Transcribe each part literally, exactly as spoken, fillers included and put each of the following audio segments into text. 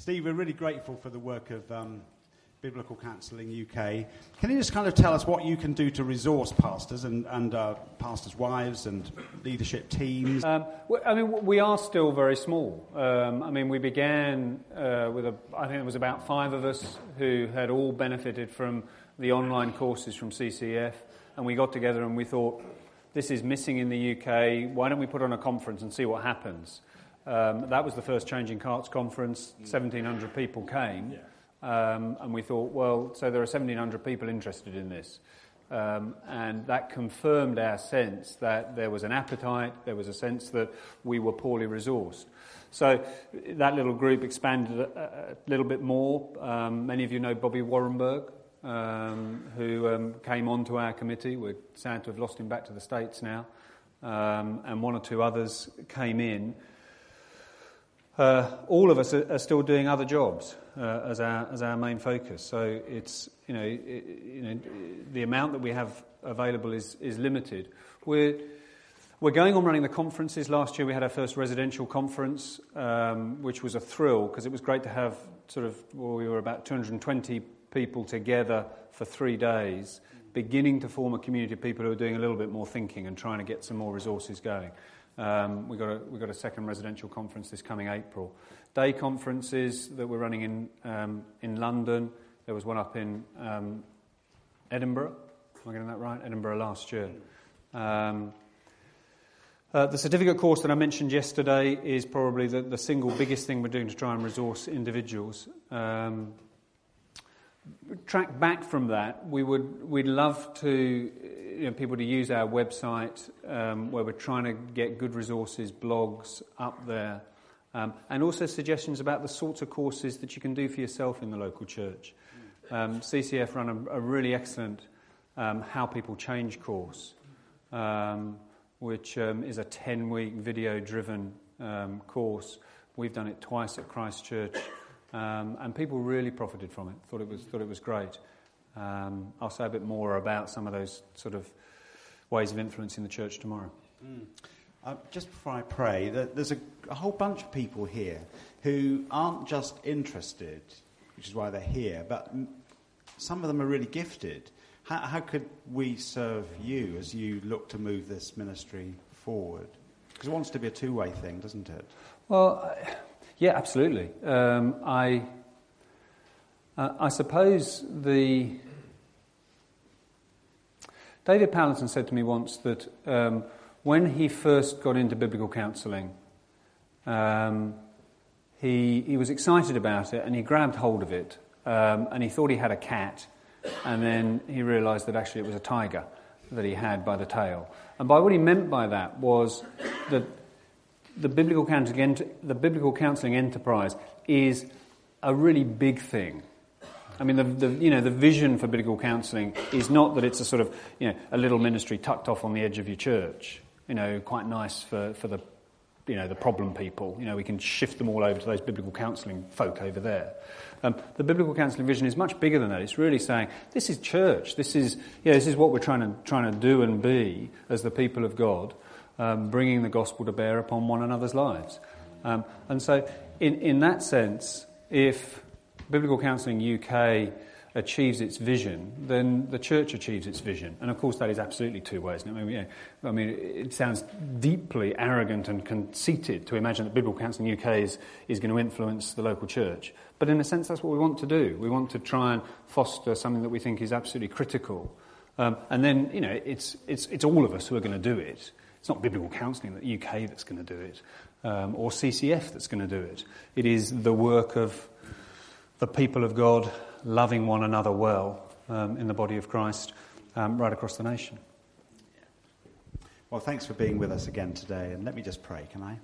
Steve, we're really grateful for the work of um, Biblical Counselling U K. Can you just kind of tell us what you can do to resource pastors and, and uh, pastors' wives and leadership teams? Um, I mean, we are still very small. Um, I mean, we began uh, with, a, I think it was about five of us who had all benefited from the online courses from C C F, and we got together and we thought, this is missing in the U K, why don't we put on a conference and see what happens? Um, that was the first Changing Carts conference, seventeen hundred people came. Yeah. Um, and we thought, well, so there are seventeen hundred people interested in this. Um, and that confirmed our sense that there was an appetite, there was a sense that we were poorly resourced. So that little group expanded a, a little bit more. Um, many of you know Bobby Warrenberg, um, who um, came onto our committee. We're sad to have lost him back to the States now. Um, and one or two others came in. Uh, all of us are, are still doing other jobs uh, as our as our main focus. So it's you know it, you know the amount that we have available is is limited. We're we're going on running the conferences. Last year we had our first residential conference, um, which was a thrill because it was great to have sort of well, we were about two hundred twenty people together for three days, beginning to form a community of people who are doing a little bit more thinking and trying to get some more resources going. Um, we got a we got a second residential conference this coming April. Day conferences that we're running in um, in London. There was one up in um, Edinburgh. Am I getting that right? Edinburgh last year. Um, uh, the certificate course that I mentioned yesterday is probably the, the single biggest thing we're doing to try and resource individuals. Um, track back from that, we would we'd love to. You know, people to use our website um, where we're trying to get good resources, blogs up there, um, and also suggestions about the sorts of courses that you can do for yourself in the local church. Um, C C F run a, a really excellent um, How People Change course, um, which um, is a ten-week video-driven um, course. We've done it twice at Christ Church, um, and people really profited from it. Thought it was thought it was great. Um, I'll say a bit more about some of those sort of ways of influencing the church tomorrow. Mm. Uh, just before I pray, there's a, a whole bunch of people here who aren't just interested, which is why they're here, but some of them are really gifted. How, how could we serve you as you look to move this ministry forward? Because it wants to be a two-way thing, doesn't it? Well, yeah, absolutely. Um, I... Uh, I suppose the... David Palinson said to me once that um, when he first got into biblical counselling, um, he he was excited about it and he grabbed hold of it um, and he thought he had a cat, and then he realised that actually it was a tiger that he had by the tail. And by what he meant by that was that the biblical counselling, the biblical counselling enterprise is a really big thing. I mean, the, the you know the vision for biblical counselling is not that it's a sort of you know a little ministry tucked off on the edge of your church. You know, quite nice for, for the you know the problem people. You know, we can shift them all over to those biblical counselling folk over there. Um, the biblical counselling vision is much bigger than that. It's really saying this is church. This is yeah, this is what we're trying to trying to do and be as the people of God, um, bringing the gospel to bear upon one another's lives. Um, and so, in in that sense, if Biblical Counselling U K achieves its vision, then the church achieves its vision. And of course that is absolutely two ways. I mean, you know, I mean it sounds deeply arrogant and conceited to imagine that Biblical Counselling U K is, is going to influence the local church. But in a sense that's what we want to do. We want to try and foster something that we think is absolutely critical. Um, and then, you know, it's, it's, it's all of us who are going to do it. It's not Biblical Counselling that U K that's going to do it, um, or C C F that's going to do it. It is the work of the people of God loving one another well um, in the body of Christ um, right across the nation. Well, thanks for being with us again today. And let me just pray, can I?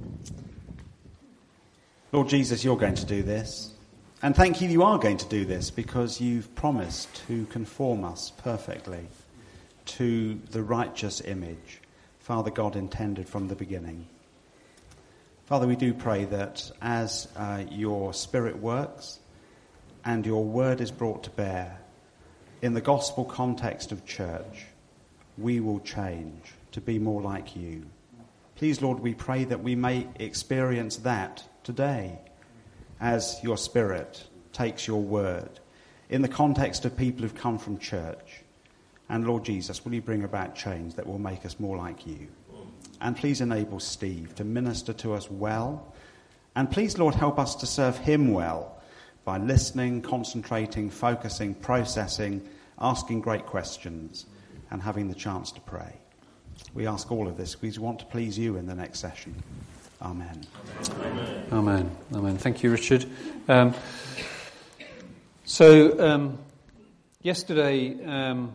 Lord Jesus, you're going to do this. And thank you, you are going to do this because you've promised to conform us perfectly to the righteous image Father God intended from the beginning. Father, we do pray that as uh, your Spirit works, and your word is brought to bear in the gospel context of church, we will change to be more like you. Please, Lord, we pray that we may experience that today. as your Spirit takes your word in the context of people who've come from church. And Lord Jesus, will you bring about change that will make us more like you? And please enable Steve to minister to us well. And please, Lord, help us to serve him well by listening, concentrating, focusing, processing, asking great questions, and having the chance to pray. We ask all of this because we want to please you in the next session. Amen. Amen. Amen. Amen. Thank you, Richard. Um, so, um, yesterday, um,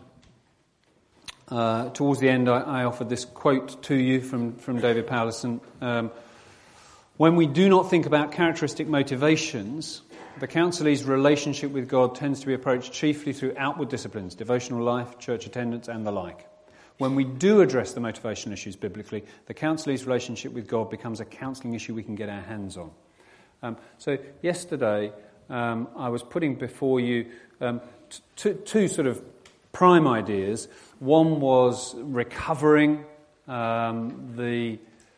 uh, towards the end, I, I offered this quote to you from, from David Powlison. Um, when we do not think about characteristic motivations, the counselee's relationship with God tends to be approached chiefly through outward disciplines, devotional life, church attendance, and the like. When we do address the motivation issues biblically, the counselee's relationship with God becomes a counselling issue we can get our hands on. Um, so yesterday, um, I was putting before you um, t- t- two sort of prime ideas. One was recovering um, the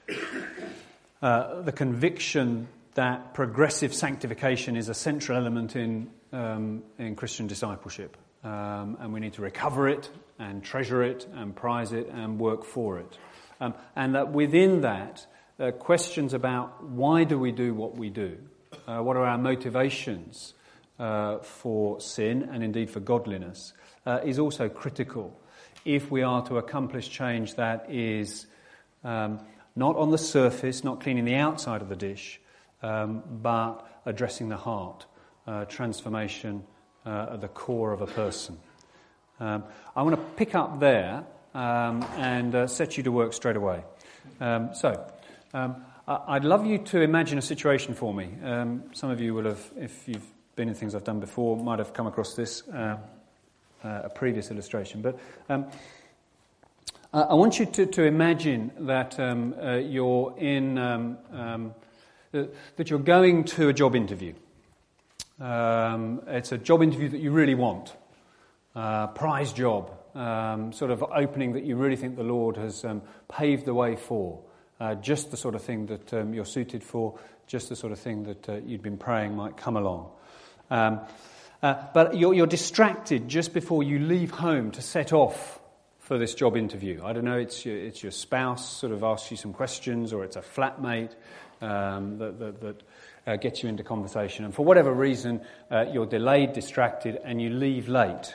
uh, the conviction that progressive sanctification is a central element in um, in Christian discipleship, um, and we need to recover it and treasure it and prize it and work for it. Um, and that within that, uh, questions about why do we do what we do, uh, what are our motivations uh, for sin and indeed for godliness, uh, is also critical if we are to accomplish change that is um, not on the surface, not cleaning the outside of the dish, um, but addressing the heart, uh, transformation uh, at the core of a person. Um, I want to pick up there um, and uh, set you to work straight away. Um, so, um, I'd love you to imagine a situation for me. Um, some of you will have, if you've been in things I've done before, might have come across this, uh, uh, a previous illustration. But um, I want you to, to imagine that um, uh, you're in, um, um, that you're going to a job interview. Um, it's a job interview that you really want. Uh, prize job, um, sort of opening that you really think the Lord has um, paved the way for, uh, just the sort of thing that um, you're suited for, just the sort of thing that uh, you'd been praying might come along. Um, uh, but you're, you're distracted just before you leave home to set off for this job interview. I don't know, it's your, it's your spouse sort of asks you some questions, or it's a flatmate um, that, that, that uh, gets you into conversation. And for whatever reason, uh, you're delayed, distracted, and you leave late.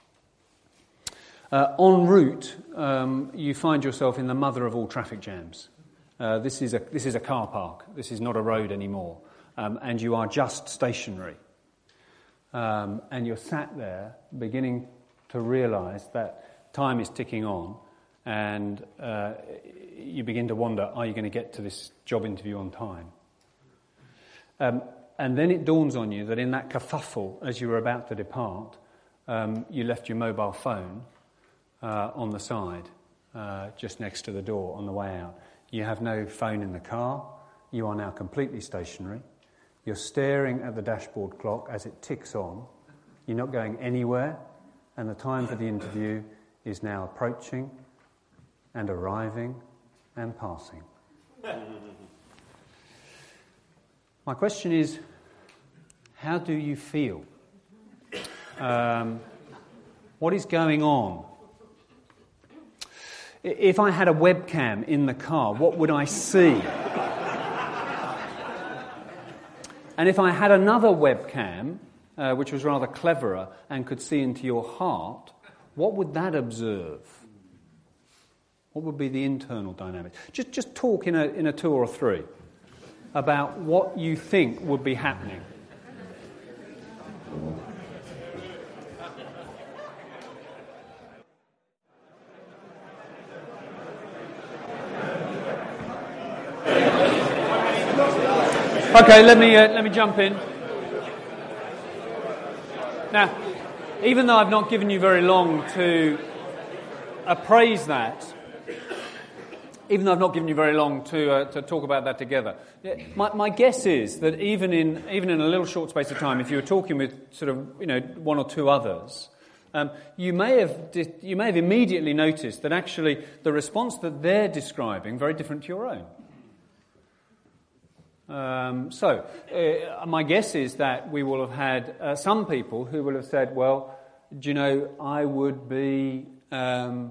Uh, en route, um, you find yourself in the mother of all traffic jams. Uh, this is a this is a car park. This is not a road anymore, um, and you are just stationary. Um, and you're sat there, beginning to realise that time is ticking on, and uh, you begin to wonder: are you going to get to this job interview on time? Um, and then it dawns on you that in that kerfuffle, as you were about to depart, um, you left your mobile phone Uh, on the side, uh, just next to the door on the way out. You have no phone in the car. You are now completely stationary. You're staring at the dashboard clock as it ticks on. You're not going anywhere, and the time for the interview is now approaching and arriving and passing. My question is, how do you feel? Um, what is going on? If I had a webcam in the car, what would I see? And if I had another webcam, uh, which was rather cleverer and could see into your heart, what would that observe? What would be the internal dynamics? Just just talk in a in a two or a three about what you think would be happening. Okay, let me uh, let me jump in. Now, even though I've not given you very long to appraise that, even though I've not given you very long to uh, to talk about that together, my, my guess is that even in even in a little short space of time, if you were talking with sort of you know one or two others, um, you may have you may have immediately noticed that actually the response that they're describing very different to your own. Um, so, uh, my guess is that we will have had uh, some people who will have said, well, do you know, I would be um,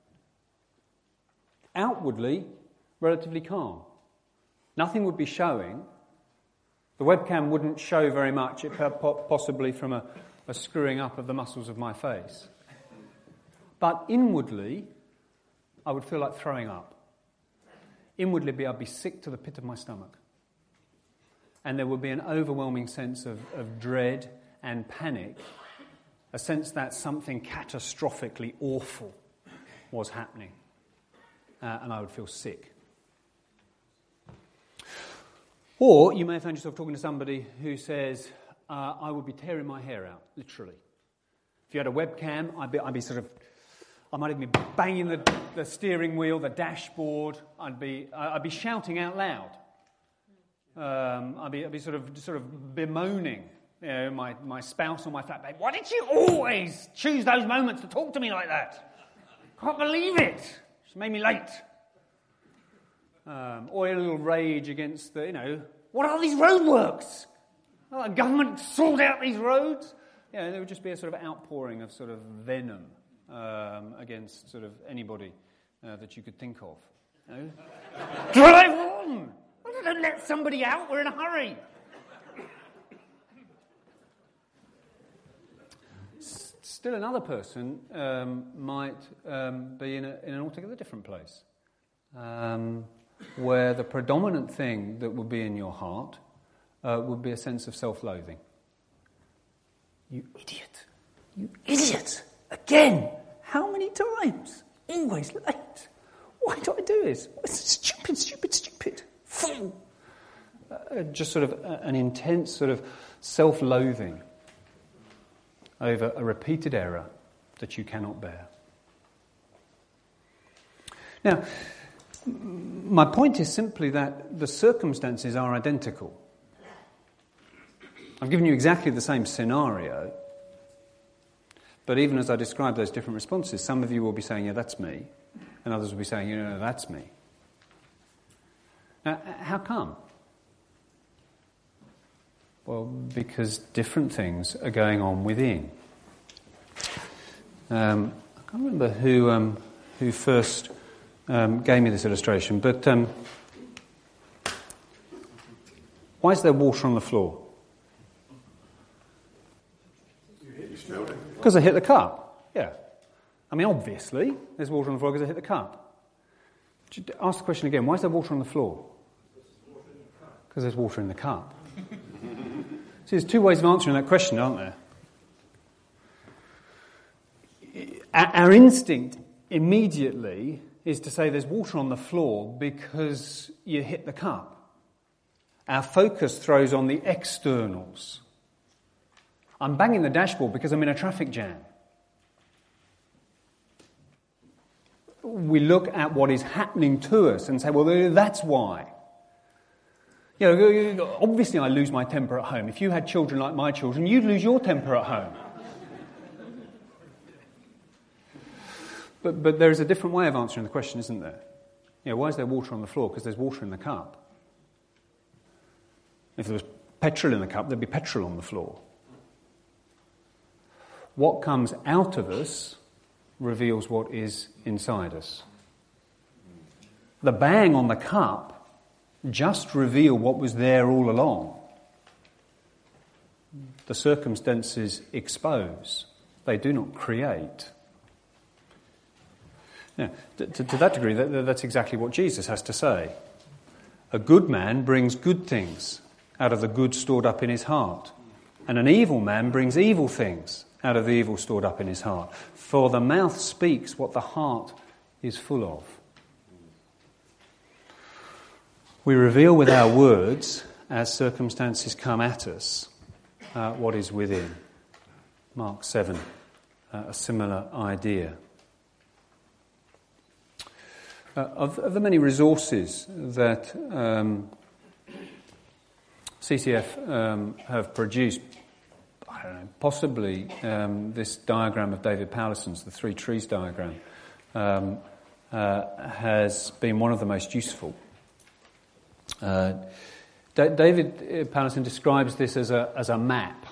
outwardly relatively calm. Nothing would be showing. The webcam wouldn't show very much, it possibly from a, a screwing up of the muscles of my face. But inwardly, I would feel like throwing up. Inwardly, I'd be sick to the pit of my stomach. And there would be an overwhelming sense of, of dread and panic, a sense that something catastrophically awful was happening. Uh, and I would feel sick. Or you may have found yourself talking to somebody who says, uh, I would be tearing my hair out, literally. If you had a webcam, I'd be, I'd be sort of, I might even be banging the, the steering wheel, the dashboard. I'd be, I'd be shouting out loud. Um, I'd, be, I'd be sort of, sort of bemoaning, you know, my, my spouse or my flatmate. Why did you always choose those moments to talk to me like that? Can't believe it. She made me late. Um, or a little rage against the, you know, what are these roadworks? Oh, the government sold out these roads. You know, there would just be a sort of outpouring of sort of venom um, against sort of anybody uh, that you could think of. You know? Drive on! Don't let somebody out, we're in a hurry. Still another person um, might um, be in, a, in an altogether different place, um, where the predominant thing that would be in your heart uh, would be a sense of self-loathing. You idiot! You idiot! Again! How many times? Always late. Why do I do this? It's stupid, stupid, stupid. Fool! Uh, just sort of uh, an intense sort of self-loathing over a repeated error that you cannot bear. Now, my point is simply that the circumstances are identical. I've given you exactly the same scenario, but even as I describe those different responses, some of you will be saying, yeah, that's me, and others will be saying, you know, that's me. Now, how come? Well, because different things are going on within. Um, I can't remember who um, who first um, gave me this illustration, but um, why is there water on the floor? Because I hit the cup. Yeah. I mean, obviously, there's water on the floor because I hit the cup. Ask the question again. Why is there water on the floor? Because there's water in the cup. See, there's two ways of answering that question, aren't there? Our instinct immediately is to say there's water on the floor because you hit the cup. Our focus throws on the externals. I'm banging the dashboard because I'm in a traffic jam. We look at what is happening to us and say, well, that's why. You know, obviously I lose my temper at home. If you had children like my children, you'd lose your temper at home. But but there is a different way of answering the question, isn't there? You know, why is there water on the floor? Because there's water in the cup. If there was petrol in the cup, there'd be petrol on the floor. What comes out of us reveals what is inside us. The bang on the cup just reveal what was there all along. The circumstances expose. They do not create. Now, to, to that degree, that, that's exactly what Jesus has to say. A good man brings good things out of the good stored up in his heart, and an evil man brings evil things out of the evil stored up in his heart. For the mouth speaks what the heart is full of. We reveal with our words, as circumstances come at us, uh, what is within. Mark seven, uh, a similar idea. Uh, of, of the many resources that um, C C F um, have produced, I don't know, possibly um, this diagram of David Powlison's, the three trees diagram, um, uh, has been one of the most useful. Uh, D- David Powlison describes this as a as a map.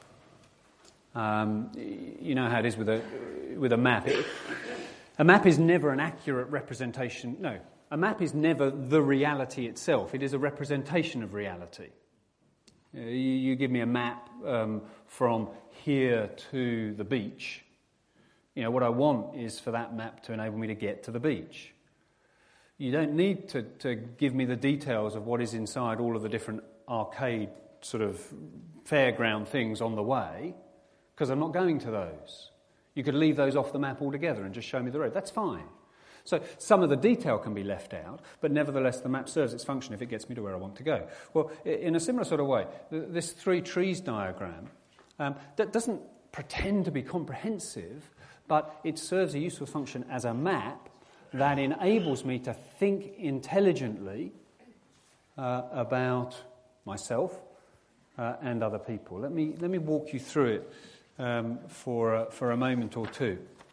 Um, you know how it is with a with a map. It, a map is never an accurate representation. No, a map is never the reality itself. It is a representation of reality. You, you give me a map um, from here to the beach. You know, what I want is for that map to enable me to get to the beach. You don't need to, to give me the details of what is inside all of the different arcade sort of fairground things on the way, because I'm not going to those. You could leave those off the map altogether and just show me the road. That's fine. So some of the detail can be left out, but nevertheless the map serves its function if it gets me to where I want to go. Well, in a similar sort of way, this three trees diagram, um, that doesn't pretend to be comprehensive, but it serves a useful function as a map that enables me to think intelligently uh, about myself uh, and other people. Let me let me walk you through it um, for uh, for a moment or two.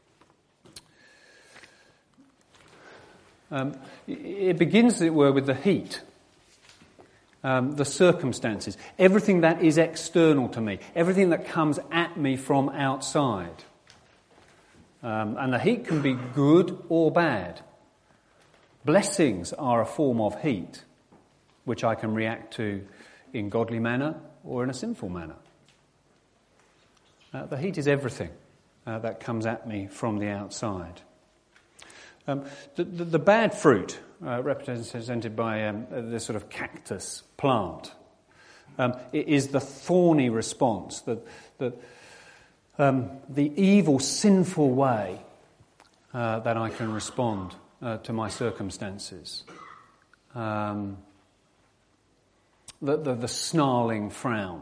Um, it begins, as it were, with the heat, um, the circumstances, everything that is external to me, everything that comes at me from outside. Um, and the heat can be good or bad. Blessings are a form of heat, which I can react to in godly manner or in a sinful manner. Uh, the heat is everything uh, that comes at me from the outside. Um, the, the, the bad fruit, uh, represented by um, this sort of cactus plant, um, it is the thorny response, that that um, the evil, sinful way uh, that I can respond uh, to my circumstances. Um, the, the, the snarling frown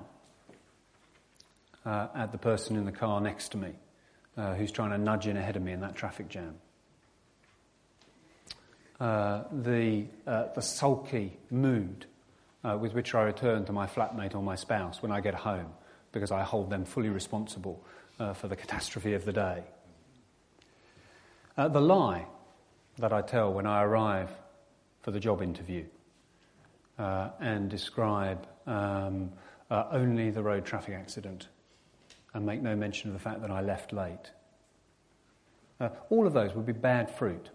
uh, at the person in the car next to me, uh, who's trying to nudge in ahead of me in that traffic jam. Uh, the uh, the sulky mood uh, with which I return to my flatmate or my spouse when I get home, because I hold them fully responsible uh, for the catastrophe of the day. Uh, the lie that I tell when I arrive for the job interview uh, and describe um, uh, only the road traffic accident and make no mention of the fact that I left late. Uh, all of those would be bad fruit.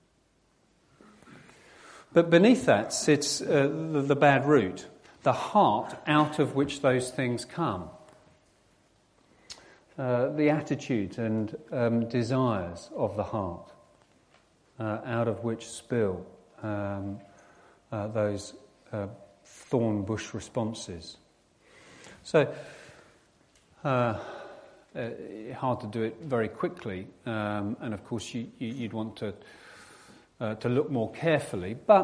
But beneath that sits uh, the, the bad root, the heart out of which those things come. Uh, the attitudes and um, desires of the heart, uh, out of which spill um, uh, those uh, thorn bush responses. So, uh, uh, hard to do it very quickly, um, and of course you, you, you'd want to Uh, to look more carefully, but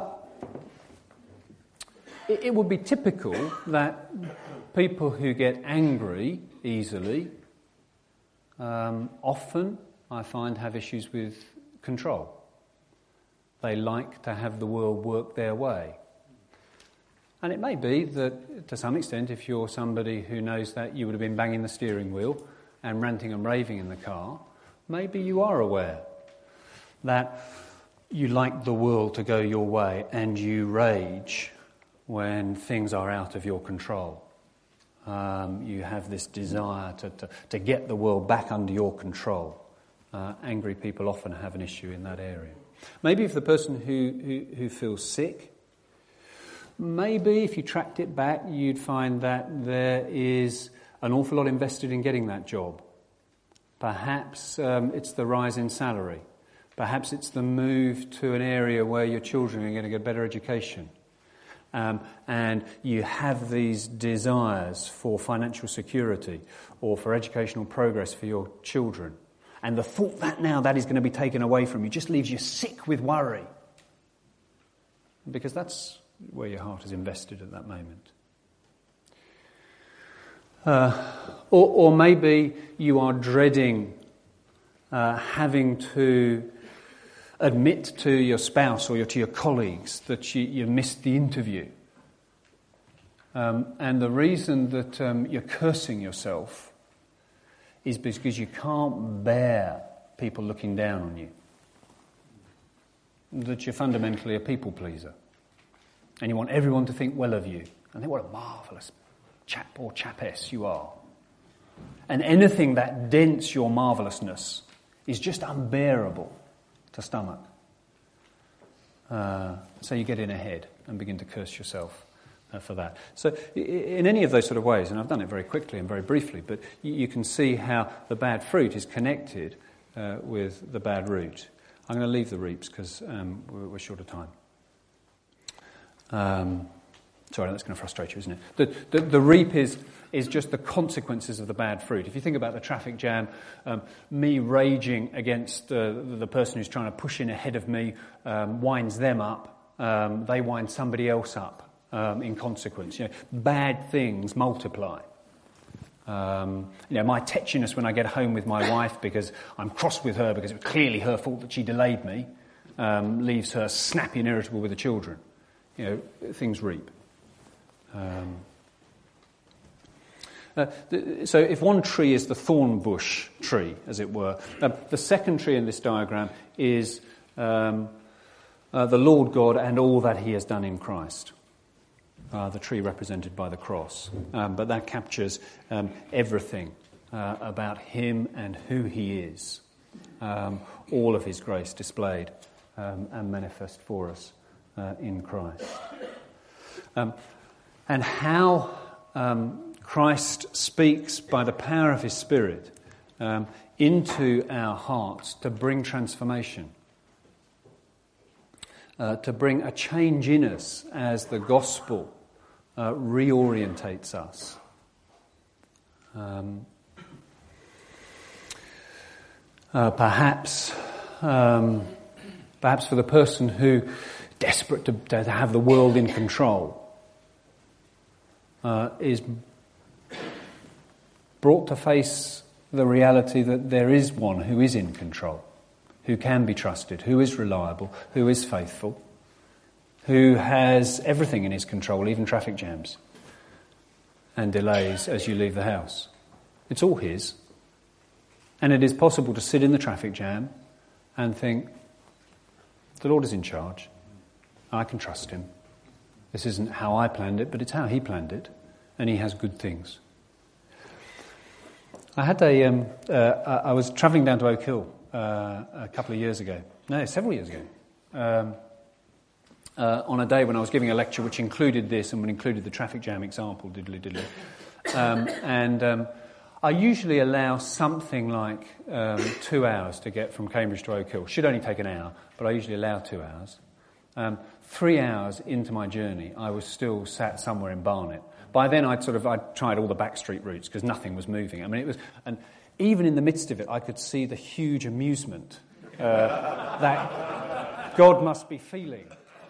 it, it would be typical that people who get angry easily um, often, I find, have issues with control. They like to have the world work their way. And it may be that, to some extent, if you're somebody who knows that, you would have been banging the steering wheel and ranting and raving in the car, maybe you are aware that you like the world to go your way and you rage when things are out of your control. Um, you have this desire to, to, to get the world back under your control. Uh, angry people often have an issue in that area. Maybe if the person who, who, who feels sick, maybe if you tracked it back, you'd find that there is an awful lot invested in getting that job. Perhaps um, it's the rise in salary. Perhaps it's the move to an area where your children are going to get a better education. Um, and you have these desires for financial security or for educational progress for your children. And the thought that now that is going to be taken away from you just leaves you sick with worry. Because that's where your heart is invested at that moment. Uh, or, or maybe you are dreading uh, having to admit to your spouse or your, to your colleagues that you, you missed the interview. Um, and the reason that um, you're cursing yourself is because you can't bear people looking down on you. That you're fundamentally a people pleaser. And you want everyone to think well of you and think what a marvellous chap or chapess you are. And anything that dents your marvellousness is just unbearable to stomach. Uh, so you get in ahead and begin to curse yourself uh, for that. So in any of those sort of ways, and I've done it very quickly and very briefly, but you, you can see how the bad fruit is connected uh, with the bad root. I'm going to leave the reaps because um, we're, we're short of time. Um, sorry, that's going to frustrate you, isn't it? The, the, the reap is... is just the consequences of the bad fruit. If you think about the traffic jam, um, me raging against uh, the person who's trying to push in ahead of me um, winds them up, um, they wind somebody else up um, in consequence. You know, bad things multiply. Um, you know, my tetchiness when I get home with my wife because I'm cross with her because it was clearly her fault that she delayed me, um, leaves her snappy and irritable with the children. You know, things reap. Um, Uh, th- so if one tree is the thorn bush tree, as it were, uh, the second tree in this diagram is um, uh, the Lord God and all that he has done in Christ. Uh, the tree represented by the cross. Um, but that captures um, everything uh, about him and who he is. Um, all of his grace displayed um, and manifest for us uh, in Christ. Um, and how... Um, Christ speaks by the power of his Spirit um, into our hearts to bring transformation, uh, to bring a change in us as the gospel uh, reorientates us. Um, uh, perhaps, um, perhaps for the person who desperate to, to have the world in control uh, is brought to face the reality that there is one who is in control, who can be trusted, who is reliable, who is faithful, who has everything in his control, even traffic jams and delays as you leave the house. It's all his. And it is possible to sit in the traffic jam and think, the Lord is in charge. I can trust him. This isn't how I planned it, but it's how he planned it. And he has good things. I had a, um, uh, I was travelling down to Oak Hill uh, a couple of years ago. No, several years ago. Um, uh, on a day when I was giving a lecture which included this and included the traffic jam example, diddly diddly. Um, and um, I usually allow something like um, two hours to get from Cambridge to Oak Hill. Should only take an hour, but I usually allow two hours. Um, three hours into my journey, I was still sat somewhere in Barnet. By then, I'd sort of I'd tried all the backstreet routes because nothing was moving. I mean, it was, and even in the midst of it, I could see the huge amusement uh, that God must be feeling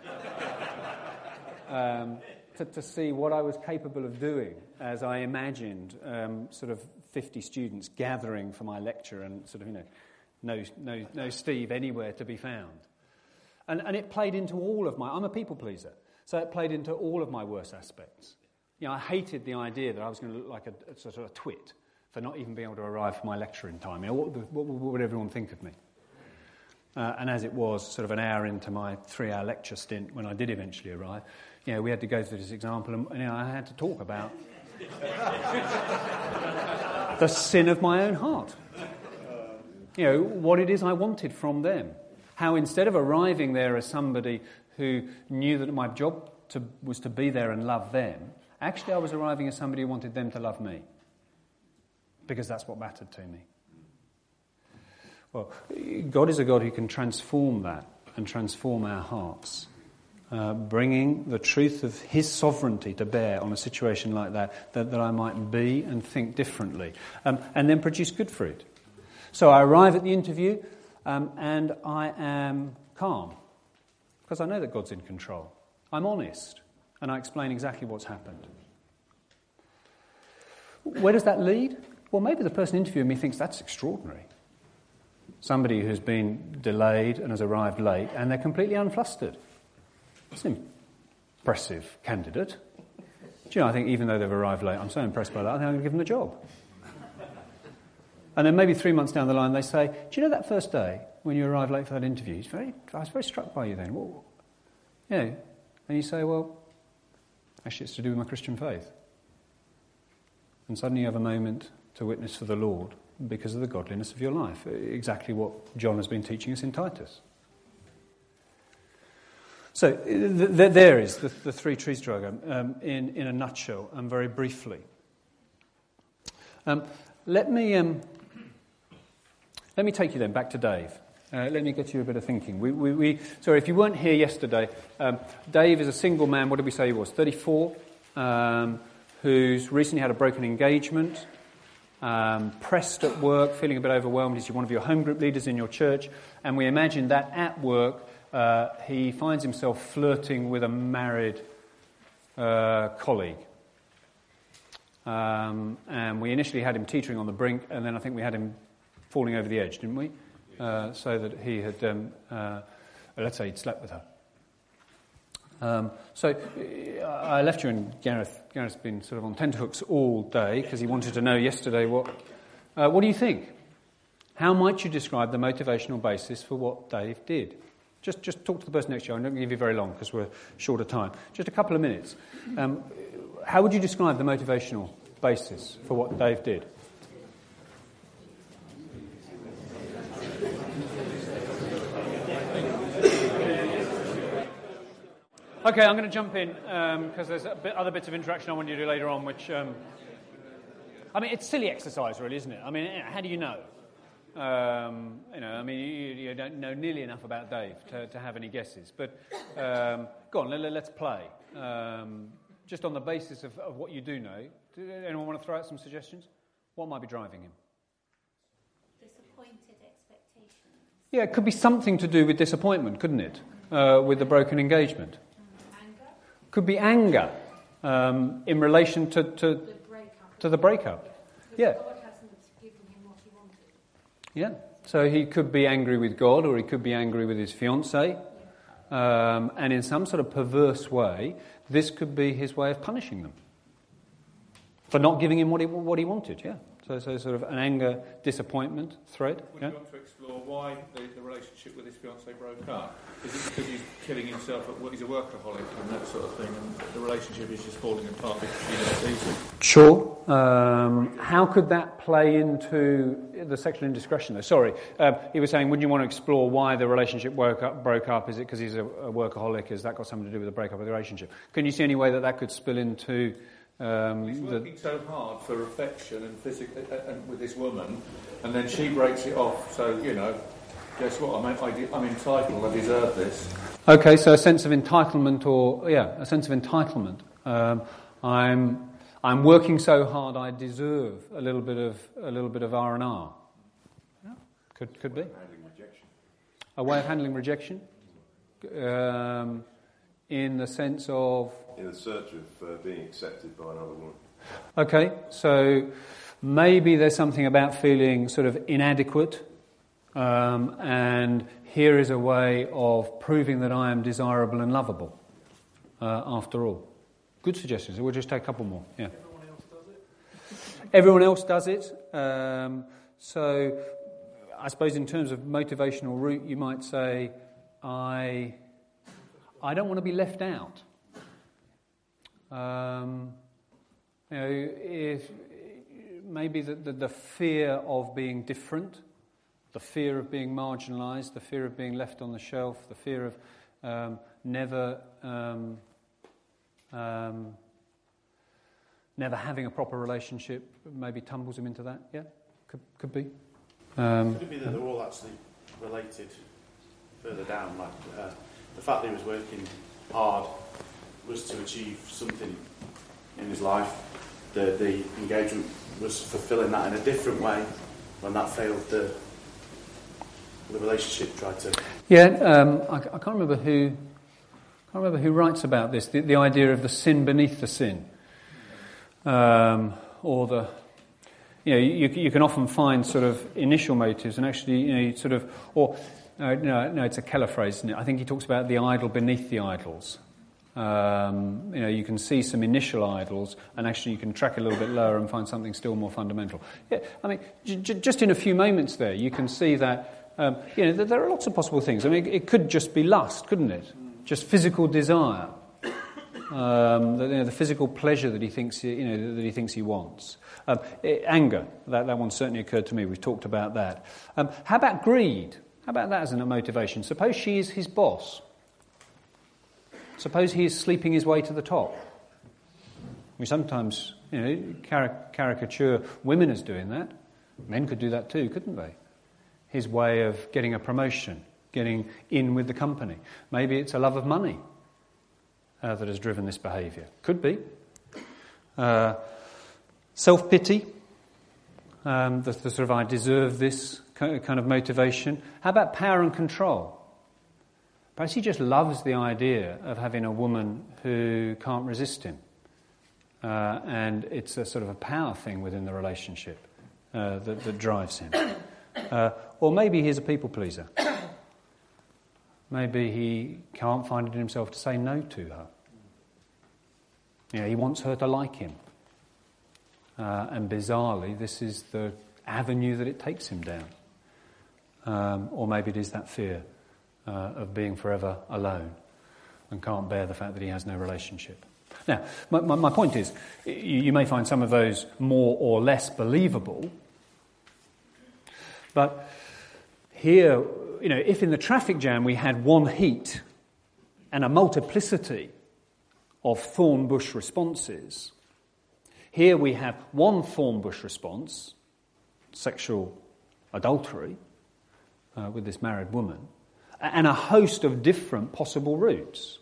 um, to, to see what I was capable of doing as I imagined um, sort of fifty students gathering for my lecture and sort of you know, no no no Steve anywhere to be found, and and it played into all of my. I'm a people pleaser, so it played into all of my worst aspects. You know, I hated the idea that I was going to look like a, a sort of a twit for not even being able to arrive for my lecture in time. You know, what, what, what would everyone think of me? Uh, and as it was, sort of an hour into my three-hour lecture stint, when I did eventually arrive, you know, we had to go through this example, and you know, I had to talk about the sin of my own heart. You know, what it is I wanted from them. How instead of arriving there as somebody who knew that my job to, was to be there and love them, actually, I was arriving as somebody who wanted them to love me. Because that's what mattered to me. Well, God is a God who can transform that and transform our hearts. Uh, bringing the truth of his sovereignty to bear on a situation like that, that, that I might be and think differently. Um, and then produce good fruit. So I arrive at the interview um, and I am calm. Because I know that God's in control. I'm honest. And I explain exactly what's happened. Where does that lead? Well, maybe the person interviewing me thinks that's extraordinary. Somebody who's been delayed and has arrived late, and they're completely unflustered. It's an impressive candidate. Do you know, I think even though they've arrived late, I'm so impressed by that, I think I'm going to give them the job. And then maybe three months down the line, they say, do you know that first day when you arrived late for that interview? It's very, I was very struck by you then. Well, you know, and you say, well, Actually, it's to do with my Christian faith. And suddenly you have a moment to witness for the Lord because of the godliness of your life. Exactly what John has been teaching us in Titus. So th- th- there is the, the three trees diagram um, in, in a nutshell and very briefly. Um, let me um, let me take you then back to Dave. Uh, let me get you a bit of thinking. We, we, we sorry, if you weren't here yesterday, um, Dave is a single man. What did we say he was? thirty-four, um, who's recently had a broken engagement, um, pressed at work, feeling a bit overwhelmed. He's one of your home group leaders in your church, and we imagine that at work uh, he finds himself flirting with a married uh, colleague. Um, and we initially had him teetering on the brink, and then I think we had him falling over the edge, didn't we? Uh, so that he had, um, uh, let's say he'd slept with her. Um, so uh, I left you and Gareth. Gareth's been sort of on tenterhooks all day because he wanted to know yesterday what, uh, what do you think? How might you describe the motivational basis for what Dave did? Just just talk to the person next to you. I'm not going to give you very long because we're short of time. Just a couple of minutes. Um, how would you describe the motivational basis for what Dave did? Okay, I'm going to jump in because um, there's a bit, other bits of interaction I want you to do later on, which, um, I mean, it's silly exercise, really, isn't it? I mean, how do you know? Um, you know, I mean, you, you don't know nearly enough about Dave to, to have any guesses. But um, go on, let, let's play. Um, just on the basis of, of what you do know, do anyone want to throw out some suggestions? What might be driving him? Disappointed expectations. Yeah, it could be something to do with disappointment, couldn't it? Uh, with the broken engagement. Anger? Could be anger um, in relation to, to, The breakup. to the breakup. Yeah. God hasn't given him what he wanted. Yeah. So he could be angry with God, or he could be angry with his fiancée. Um, and in some sort of perverse way, this could be his way of punishing them for not giving him what he what he wanted. Yeah. So, so sort of an anger, disappointment thread. Would yeah? you want to explore why the, the relationship with his fiancée broke up? Is it because he's killing himself at work? He's a workaholic and that sort of thing, and the relationship is just falling apart because she never sees him? Sure. Um, how could that play into the sexual indiscretion, though? Sorry. Um, he was saying, wouldn't you want to explore why the relationship woke up, broke up? Is it because he's a, a workaholic? Has that got something to do with the breakup of the relationship? Can you see any way that that could spill into... Um, he's working the, so hard for affection and physical uh, uh, with this woman, and then she breaks it off. So, you know, guess what? I'm, I, I'm entitled. I deserve this. Okay, so a sense of entitlement, or yeah, a sense of entitlement. Um, I'm I'm working so hard. I deserve a little bit of a little bit of R and R. Yeah, could could be Handling rejection. A way of handling rejection, um, in the sense of. In the search of uh, being accepted by another woman. Okay, so maybe there's something about feeling sort of inadequate, um, and here is a way of proving that I am desirable and lovable, uh, after all. Good suggestions. We'll just take a couple more. Yeah. Everyone else does it? Everyone else does it. Um, so I suppose in terms of motivational route, you might say, I, I don't want to be left out. Um, you know, if maybe the, the, the fear of being different, the fear of being marginalised, the fear of being left on the shelf, the fear of um, never um, um, never having a proper relationship, maybe tumbles him into that. Yeah, could could be. Um, Could it be that they're all actually related further down? Like uh, the fact that he was working hard was to achieve something in his life. The the engagement was fulfilling that in a different way. When that failed, the the relationship tried to. Yeah, um, I, I can't remember who. I can't remember who writes about this. The, the idea of the sin beneath the sin, um, or the. You know, you, you can often find sort of initial motives, and actually, you know, you sort of, or no, no, no, it's a Keller phrase, isn't it? I think he talks about the idol beneath the idols. Um, you know, you can see some initial idols, and actually you can track a little bit lower and find something still more fundamental. Yeah, I mean, j- j- just in a few moments there, you can see that, um, you know, that there are lots of possible things. I mean, it could just be lust, couldn't it? Just physical desire. um, the, you know, the physical pleasure that he thinks he, you know that he thinks he wants. Um, it, anger, that, that one certainly occurred to me. We've talked about that. Um, how about greed? How about that as a motivation? Suppose she is his boss. Suppose he is sleeping his way to the top. We sometimes, you know, caric- caricature women as doing that. Men could do that too, couldn't they? His way of getting a promotion, getting in with the company. Maybe it's a love of money uh, that has driven this behaviour. Could be. Uh, self-pity. Um, the, the sort of I deserve this kind of motivation. How about power and control? Perhaps he just loves the idea of having a woman who can't resist him. Uh, and it's a sort of a power thing within the relationship uh, that, that drives him. Uh, or maybe he's a people pleaser. Maybe he can't find it in himself to say no to her. You know, he wants her to like him. Uh, and bizarrely, this is the avenue that it takes him down. Um, or maybe it is that fear uh, of being forever alone and can't bear the fact that he has no relationship. Now, my, my, my point is, you, you may find some of those more or less believable, but here, you know, if in the traffic jam we had one heat and a multiplicity of thorn bush responses, here we have one thorn bush response, sexual adultery uh, with this married woman, and a host of different possible routes.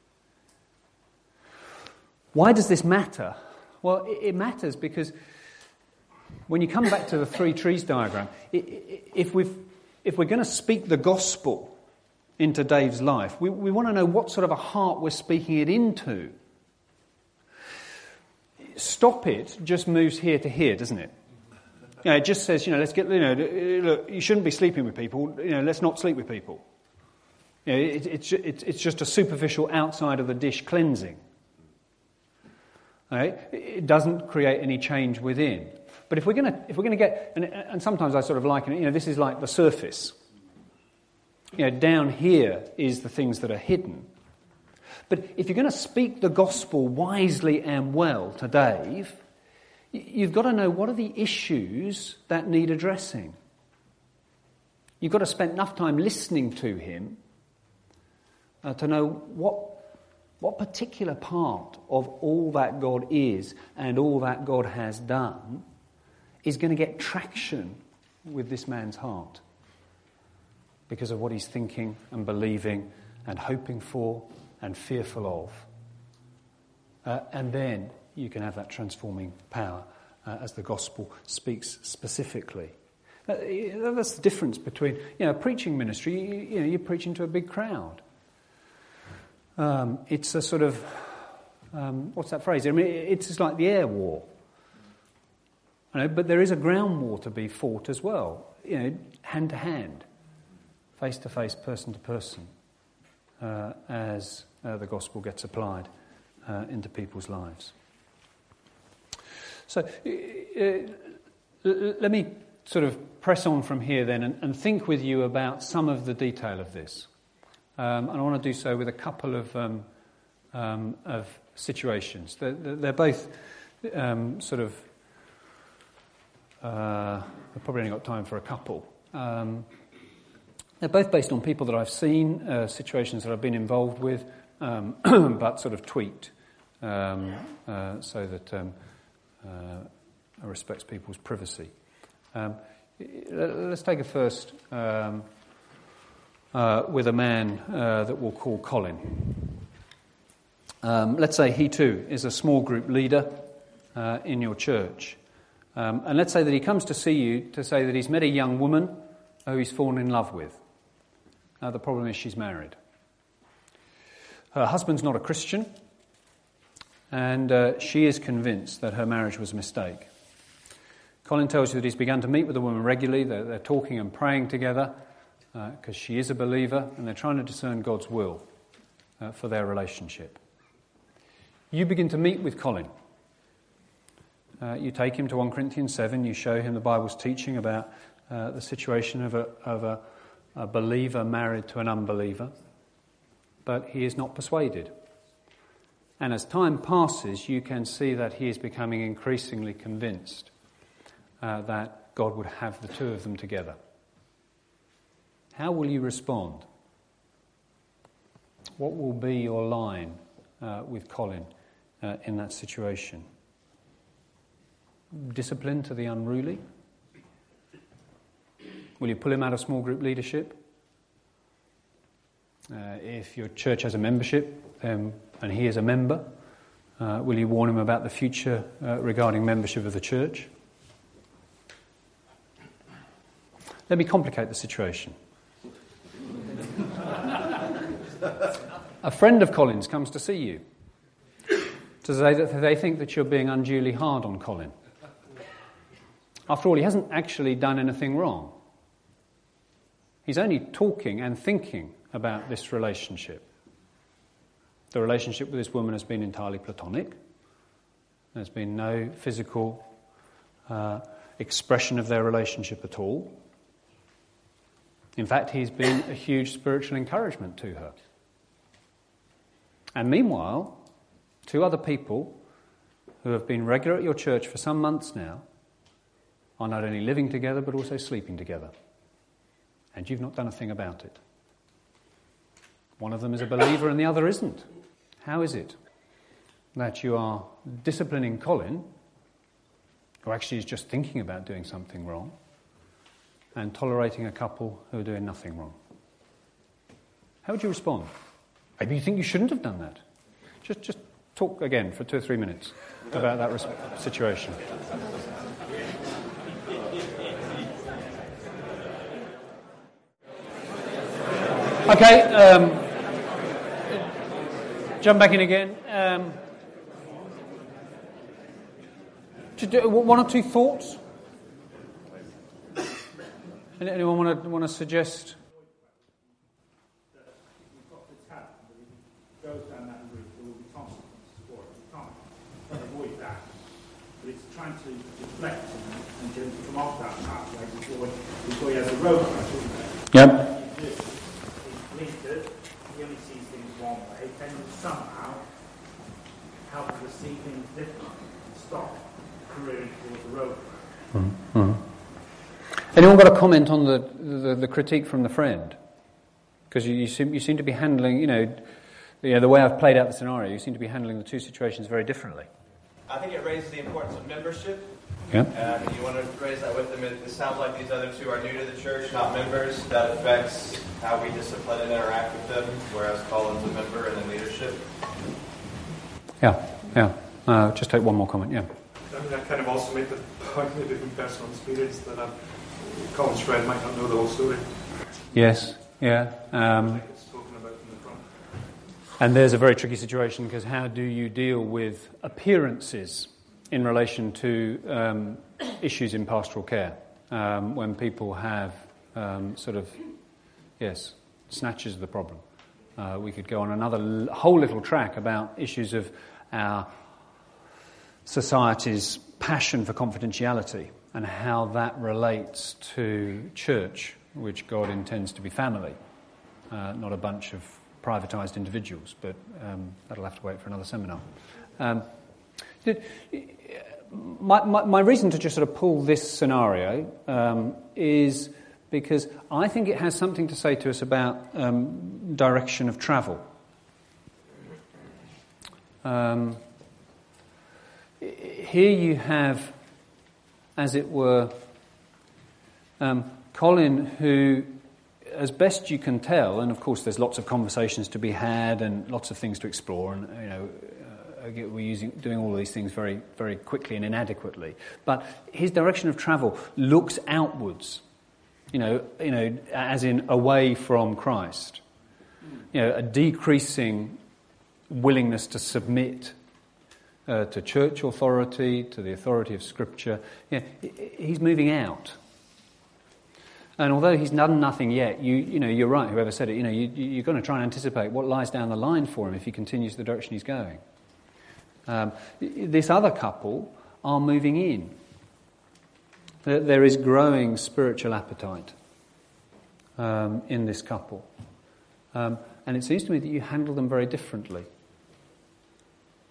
Why does this matter? Well, it, it matters because when you come back to the three trees diagram, it, it, if, we've, if we're going to speak the gospel into Dave's life, we, we want to know what sort of a heart we're speaking it into. Stop it just moves here to here, doesn't it? You know, it just says, you know, let's get, you know, look, you shouldn't be sleeping with people. You know, let's not sleep with people. You know, it, it's it's it's just a superficial outside of the dish cleansing. Right? It doesn't create any change within. But if we're going to if we're going to get, and, and sometimes I sort of liken it, you know, this is like the surface. You know, down here is the things that are hidden. But if you're going to speak the gospel wisely and well to Dave, you've got to know what are the issues that need addressing. You've got to spend enough time listening to him uh, to know what what particular part of all that God is and all that God has done is going to get traction with this man's heart because of what he's thinking and believing and hoping for and fearful of. Uh, and then you can have that transforming power uh, as the gospel speaks specifically. Uh, that's the difference between, you know, preaching ministry. You, you know, you're preaching to a big crowd. Um, it's a sort of, um, what's that phrase? I mean, it's just like the air war. You know, but there is a ground war to be fought as well. You know, hand to hand, face to face, person to person, uh, as uh, the gospel gets applied uh, into people's lives. So uh, let me sort of press on from here then and, and think with you about some of the detail of this. Um, and I want to do so with a couple of um, um, of situations. They're, they're both um, sort of, uh, I've probably only got time for a couple. Um, they're both based on people that I've seen, uh, situations that I've been involved with, um, but sort of tweaked um, uh, so that um, uh, respects people's privacy. Um, let's take a first um, uh, with a man uh, that we'll call Colin. Um, let's say he too is a small group leader uh, in your church. Um, and let's say that he comes to see you to say that he's met a young woman who he's fallen in love with. Uh, the problem is she's married. Her husband's not a Christian, and uh, she is convinced that her marriage was a mistake. Colin tells you that he's begun to meet with the woman regularly. They're, they're talking and praying together because uh, she is a believer, and they're trying to discern God's will uh, for their relationship. You begin to meet with Colin. Uh, you take him to First Corinthians seven. You show him the Bible's teaching about uh, the situation of, a, of a, a believer married to an unbeliever. But he is not persuaded. And as time passes, you can see that he is becoming increasingly convinced uh, that God would have the two of them together. How will you respond? What will be your line uh, with Colin uh, in that situation? Discipline to the unruly? Will you pull him out of small group leadership? Uh, if your church has a membership um, and he is a member, uh, will you warn him about the future uh, regarding membership of the church? Let me complicate the situation. A friend of Colin's comes to see you to say that they think that you're being unduly hard on Colin. After all, he hasn't actually done anything wrong. He's only talking and thinking about this relationship. The relationship with this woman has been entirely platonic. There's been no physical uh, expression of their relationship at all. In fact, he's been a huge spiritual encouragement to her. And meanwhile, two other people who have been regular at your church for some months now are not only living together but also sleeping together. And you've not done a thing about it. One of them is a believer and the other isn't. How is it that you are disciplining Colin, who actually is just thinking about doing something wrong, and tolerating a couple who are doing nothing wrong? How would you respond? Maybe you think you shouldn't have done that. Just just talk again for two or three minutes about that res- situation. Okay, um, jump back in again. Um, do, one or two thoughts? Anyone want to want to suggest? We've got this habit that if it goes down that route, there will be consequences for it. We can't avoid that. But it's trying to deflect and, and to come off that pathway before, before he has a road crash, isn't it? Yep. He's blinkered, he only sees things one way, then somehow help him to see things differently and stop careering towards the road crash. Mm-hmm. Anyone got a comment on the, the, the critique from the friend? Because you, you, seem, you seem to be handling, you know, you know, the way I've played out the scenario, you seem to be handling the two situations very differently. I think it raises the importance of membership. Yeah. Um, you want to raise that with them. It, it sounds like these other two are new to the church, not members. That affects how we discipline and interact with them, whereas Colin's a member and in leadership. Yeah, yeah. Uh, just take one more comment, yeah. I mean, I kind of also made the point maybe from personal experience that I'm, Colin's friend might not know the whole story. Yes, yeah. Um, Like it's spoken about from the front. and there's a very tricky situation, because how do you deal with appearances in relation to um, issues in pastoral care, um, when people have um, sort of, yes, snatches of the problem. Uh, we could go on another l- whole little track about issues of our society's passion for confidentiality and how that relates to church, which God intends to be family, uh, not a bunch of privatised individuals, but um, that'll have to wait for another seminar. Um, did, my, my, my reason to just sort of pull this scenario um, is because I think it has something to say to us about um, direction of travel. Um, here you have, as it were, um, Colin, who, as best you can tell, and of course there's lots of conversations to be had and lots of things to explore, and you know, uh, we're using doing all of these things very, very quickly and inadequately. But his direction of travel looks outwards, you know, you know, as in away from Christ. You know, a decreasing willingness to submit uh, to church authority, to the authority of Scripture. You know, he's moving out. And although he's done nothing yet, you you know, you're right, whoever said it, you know, you, you're going to try and anticipate what lies down the line for him if he continues the direction he's going. Um, this other couple are moving in. There, there is growing spiritual appetite um, in this couple. Um, and it seems to me that you handle them very differently.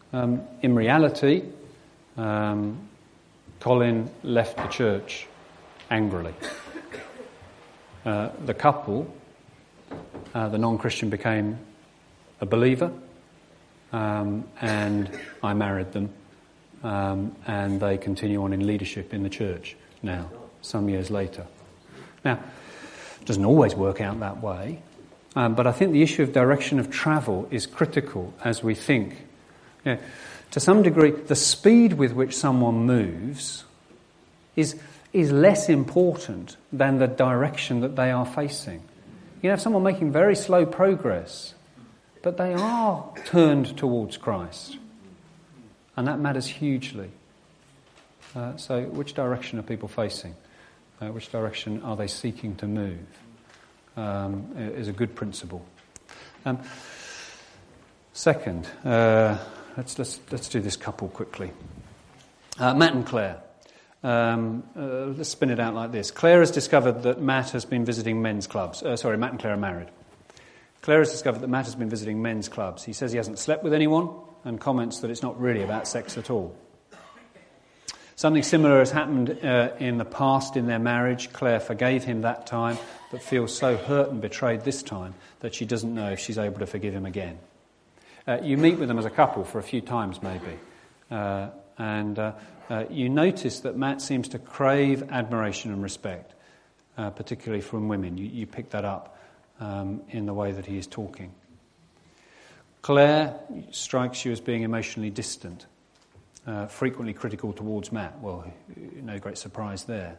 Um, in reality, um, Colin left the church angrily. Uh, the couple, uh, the non-Christian, became a believer, um, and I married them, um, and they continue on in leadership in the church now, some years later. Now, it doesn't always work out that way, um, but I think the issue of direction of travel is critical as we think. You know, to some degree, the speed with which someone moves is is less important than the direction that they are facing. You have someone making very slow progress, but they are turned towards Christ, and that matters hugely. Uh, so, which direction are people facing? Uh, which direction are they seeking to move? Um, is a good principle. Um, second, uh, let's let's let's do this couple quickly. Uh, Matt and Claire. Um, uh, let's spin it out like this. Claire has discovered that Matt has been visiting men's clubs. Uh, sorry, Matt and Claire are married. Claire has discovered that Matt has been visiting men's clubs. He says he hasn't slept with anyone and comments that it's not really about sex at all. Something similar has happened uh, in the past in their marriage. Claire forgave him that time, but feels so hurt and betrayed this time that she doesn't know if she's able to forgive him again. Uh, you meet with them as a couple for a few times maybe, uh, and uh, uh, you notice that Matt seems to crave admiration and respect, uh, particularly from women. You, you pick that up um, in the way that he is talking. Claire strikes you as being emotionally distant. Uh, frequently critical towards Matt. Well, no great surprise there.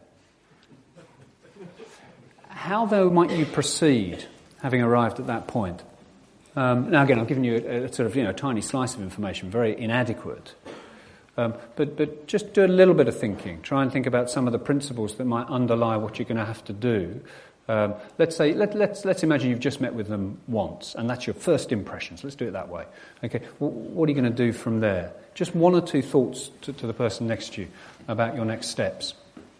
How, though, might you proceed, having arrived at that point? Um, now, again, I've given you a, a sort of, you know, a tiny slice of information, very inadequate. Um, but, but just do a little bit of thinking. Try and think about some of the principles that might underlie what you're going to have to do. Um, let's say, let, let's let's imagine you've just met with them once, and that's your first impressions. Let's do it that way. Okay, well, what are you going to do from there? Just one or two thoughts to, to the person next to you about your next steps.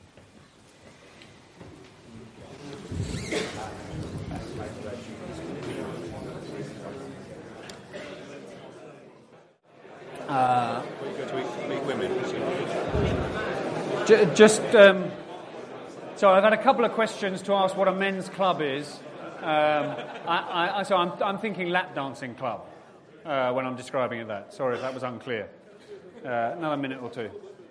Uh, just. Um, So I've had a couple of questions to ask what a men's club is. Um, I, I, so I'm, I'm thinking lap dancing club uh, when I'm describing it that. Sorry if that was unclear. Uh, another minute or two.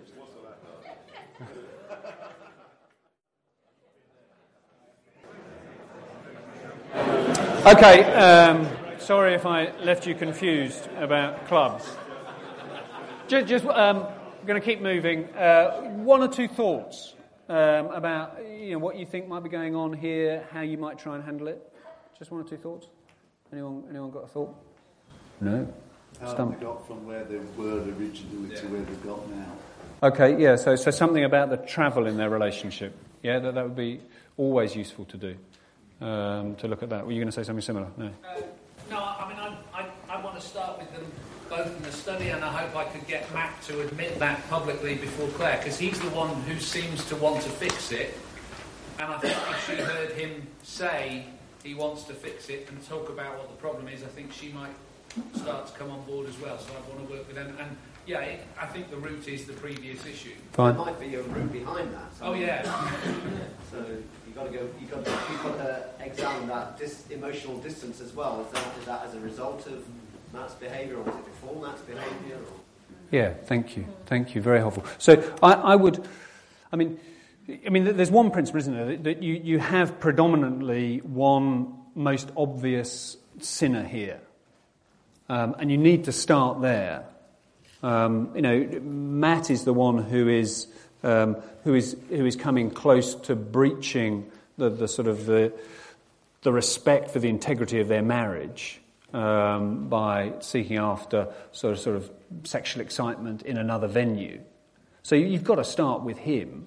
Okay, um, sorry if I left you confused about clubs. Just, just um, I'm going to keep moving. Uh, one or two thoughts. Um, about you know what you think might be going on here, how you might try and handle it. Just one or two thoughts. Anyone? Anyone got a thought? No. How have they got from where they were originally to where they've got now? Okay, yeah. So, so something about the travel in their relationship. Yeah, that that would be always useful to do. Um, to look at that. Were you going to say something similar? No. Uh, no, I mean, I, I I want to start with them both in the study, and I hope I could get Matt to admit that publicly before Claire, because he's the one who seems to want to fix it. And I think if she heard him say he wants to fix it and talk about what the problem is, I think she might start to come on board as well. So I want to work with them. And yeah, it, I think the root is the previous issue. Fine. There might be a root behind that. Oh yeah. So you got to go. You got to, you've got to examine that dis- emotional distance as well. Is that, is that as a result of Matt's behaviour, or was it before Matt's behaviour? Or? Yeah, thank you, thank you, very helpful. So I, I would, I mean, I mean, there's one principle, isn't there, that, that you, you have predominantly one most obvious sinner here, um, and you need to start there. Um, you know, Matt is the one who is um, who is who is coming close to breaching the, the sort of the the respect for the integrity of their marriage. Um, by seeking after sort of, sort of sexual excitement in another venue. So you've got to start with him.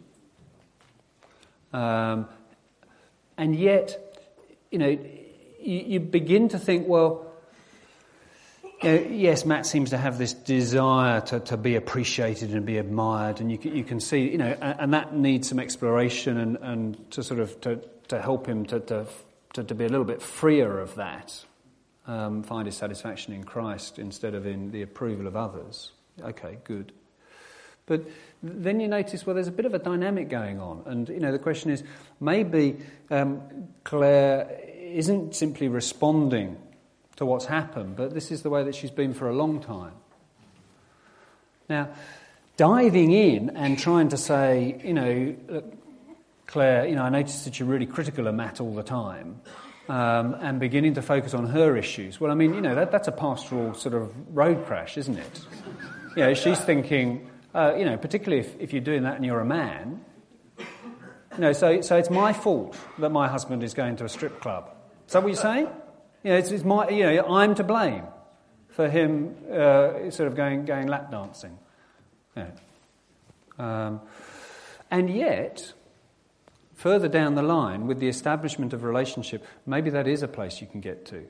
Um, and yet, you know, you, you begin to think, well, you know, yes, Matt seems to have this desire to, to be appreciated and be admired, and you can, you can see, you know, and, and that needs some exploration and, and to sort of to, to help him to, to to to be a little bit freer of that. um, find his satisfaction in Christ instead of in the approval of others, okay, good. But then you notice, well, there's a bit of a dynamic going on. And, you know, the question is, maybe um, Claire isn't simply responding to what's happened, but this is the way that she's been for a long time. Now, diving in and trying to say, you know, look, Claire, you know, I noticed that you're really critical of Matt all the time, um, and beginning to focus on her issues. Well, I mean, you know, that, that's a pastoral sort of road crash, isn't it? You know, she's thinking... Uh, you know, particularly if, if you're doing that and you're a man, you know, so so it's my fault that my husband is going to a strip club. Is that what you're saying? You know, it's, it's my, you know, I'm to blame for him uh, sort of going going lap dancing. You know. um, and yet, further down the line, with the establishment of a relationship, maybe that is a place you can get to.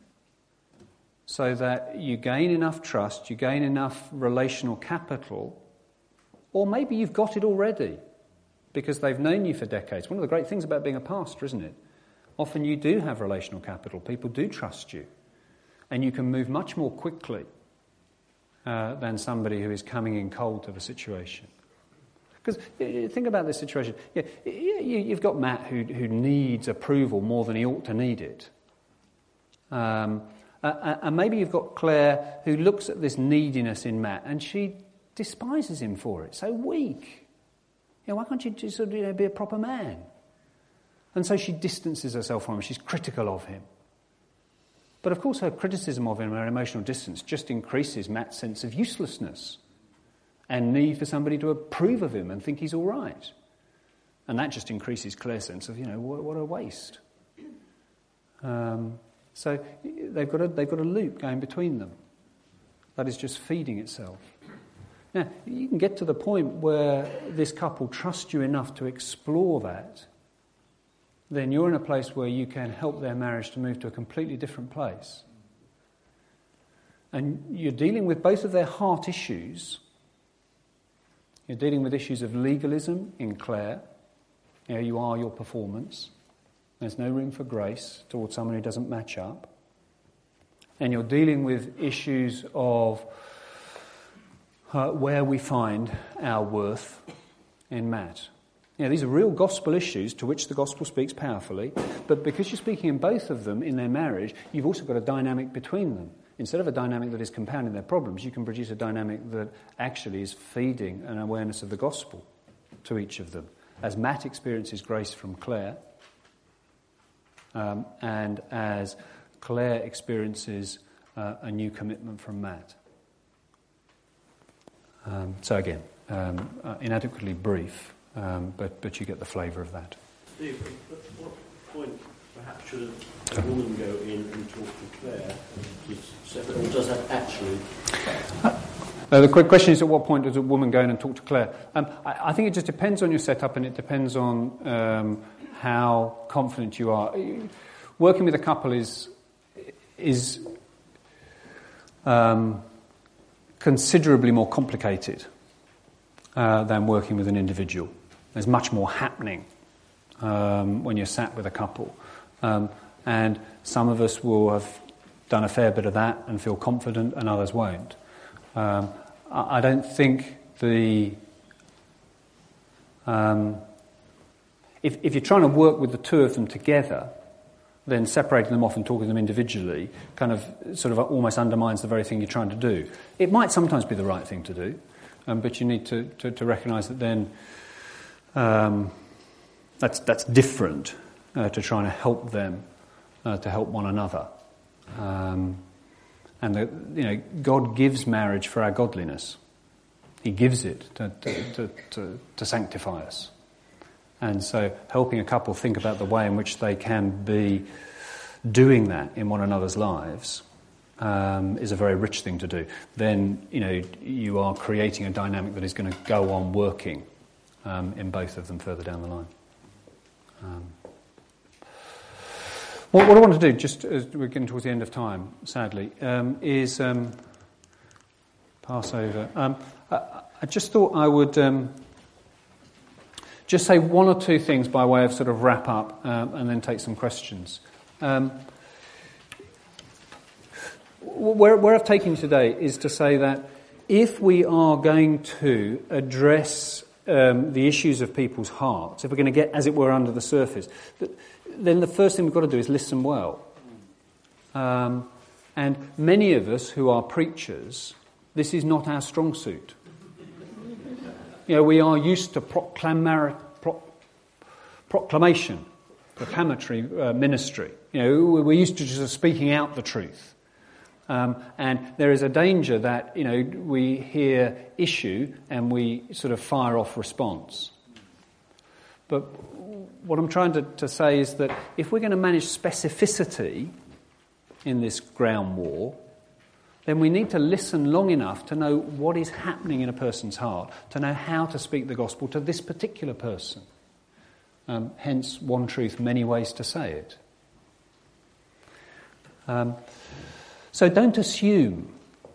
So that you gain enough trust, you gain enough relational capital. Or maybe you've got it already because they've known you for decades. One of the great things about being a pastor, isn't it? Often you do have relational capital. People do trust you. And you can move much more quickly uh, than somebody who is coming in cold to the situation. Because think about this situation. Yeah, you've got Matt who, who needs approval more than he ought to need it. Um, uh, and maybe you've got Claire who looks at this neediness in Matt and she despises him for it. So weak. You know, why can't you just sort of, you know, be a proper man? And so she distances herself from him. She's critical of him. But of course her criticism of him, her emotional distance, just increases Matt's sense of uselessness and need for somebody to approve of him and think he's all right. And that just increases Claire's sense of, you know, what, what a waste. Um, so they've got a, they've got a loop going between them that is just feeding itself. Now, you can get to the point where this couple trust you enough to explore that, then you're in a place where you can help their marriage to move to a completely different place. And you're dealing with both of their heart issues. You're dealing with issues of legalism in Claire. You know, you are your performance. There's no room for grace towards someone who doesn't match up. And you're dealing with issues of Uh, where we find our worth in Matt. You know, these are real gospel issues to which the gospel speaks powerfully, but because you're speaking in both of them in their marriage, you've also got a dynamic between them. Instead of a dynamic that is compounding their problems, you can produce a dynamic that actually is feeding an awareness of the gospel to each of them. As Matt experiences grace from Claire, um, and as Claire experiences uh, a new commitment from Matt. Um, so again, um, uh, inadequately brief, um, but but you get the flavour of that. Steve, at what point perhaps should a woman go in and talk to Claire, or does that actually? Uh, the quick question is, at what point does a woman go in and talk to Claire? Um, I, I think it just depends on your setup, and it depends on um, how confident you are. Working with a couple is is. Um, considerably more complicated uh, than working with an individual. There's much more happening um, when you're sat with a couple. Um, and some of us will have done a fair bit of that and feel confident, and others won't. Um, I, I don't think the... Um, if, if you're trying to work with the two of them together, then separating them off and talking to them individually kind of sort of almost undermines the very thing you're trying to do. It might sometimes be the right thing to do, um, but you need to, to, to recognise that then um, that's that's different uh, to trying to help them uh, to help one another. Um, and the, you know, God gives marriage for our godliness. He gives it to to, to, to, to sanctify us. And so helping a couple think about the way in which they can be doing that in one another's lives um, is a very rich thing to do. Then, you know, you are creating a dynamic that is going to go on working um, in both of them further down the line. Um, what, what I want to do, just as we're getting towards the end of time, sadly, um, is um, pass over. Um, I, I just thought I would... Um, Just say one or two things by way of sort of wrap up um, and then take some questions. Um, where, where I've taken you today is to say that if we are going to address um, the issues of people's hearts, if we're going to get, as it were, under the surface, then the first thing we've got to do is listen well. Um, and many of us who are preachers, this is not our strong suit. You know, we are used to proclamar- pro- proclamation, proclamatory uh, ministry. You know, we're used to just speaking out the truth. Um, and there is a danger that, you know, we hear issue and we sort of fire off response. But what I'm trying to, to say is that if we're going to manage specificity in this ground war, then we need to listen long enough to know what is happening in a person's heart, to know how to speak the gospel to this particular person. Um, hence, one truth, many ways to say it. Um, so don't assume.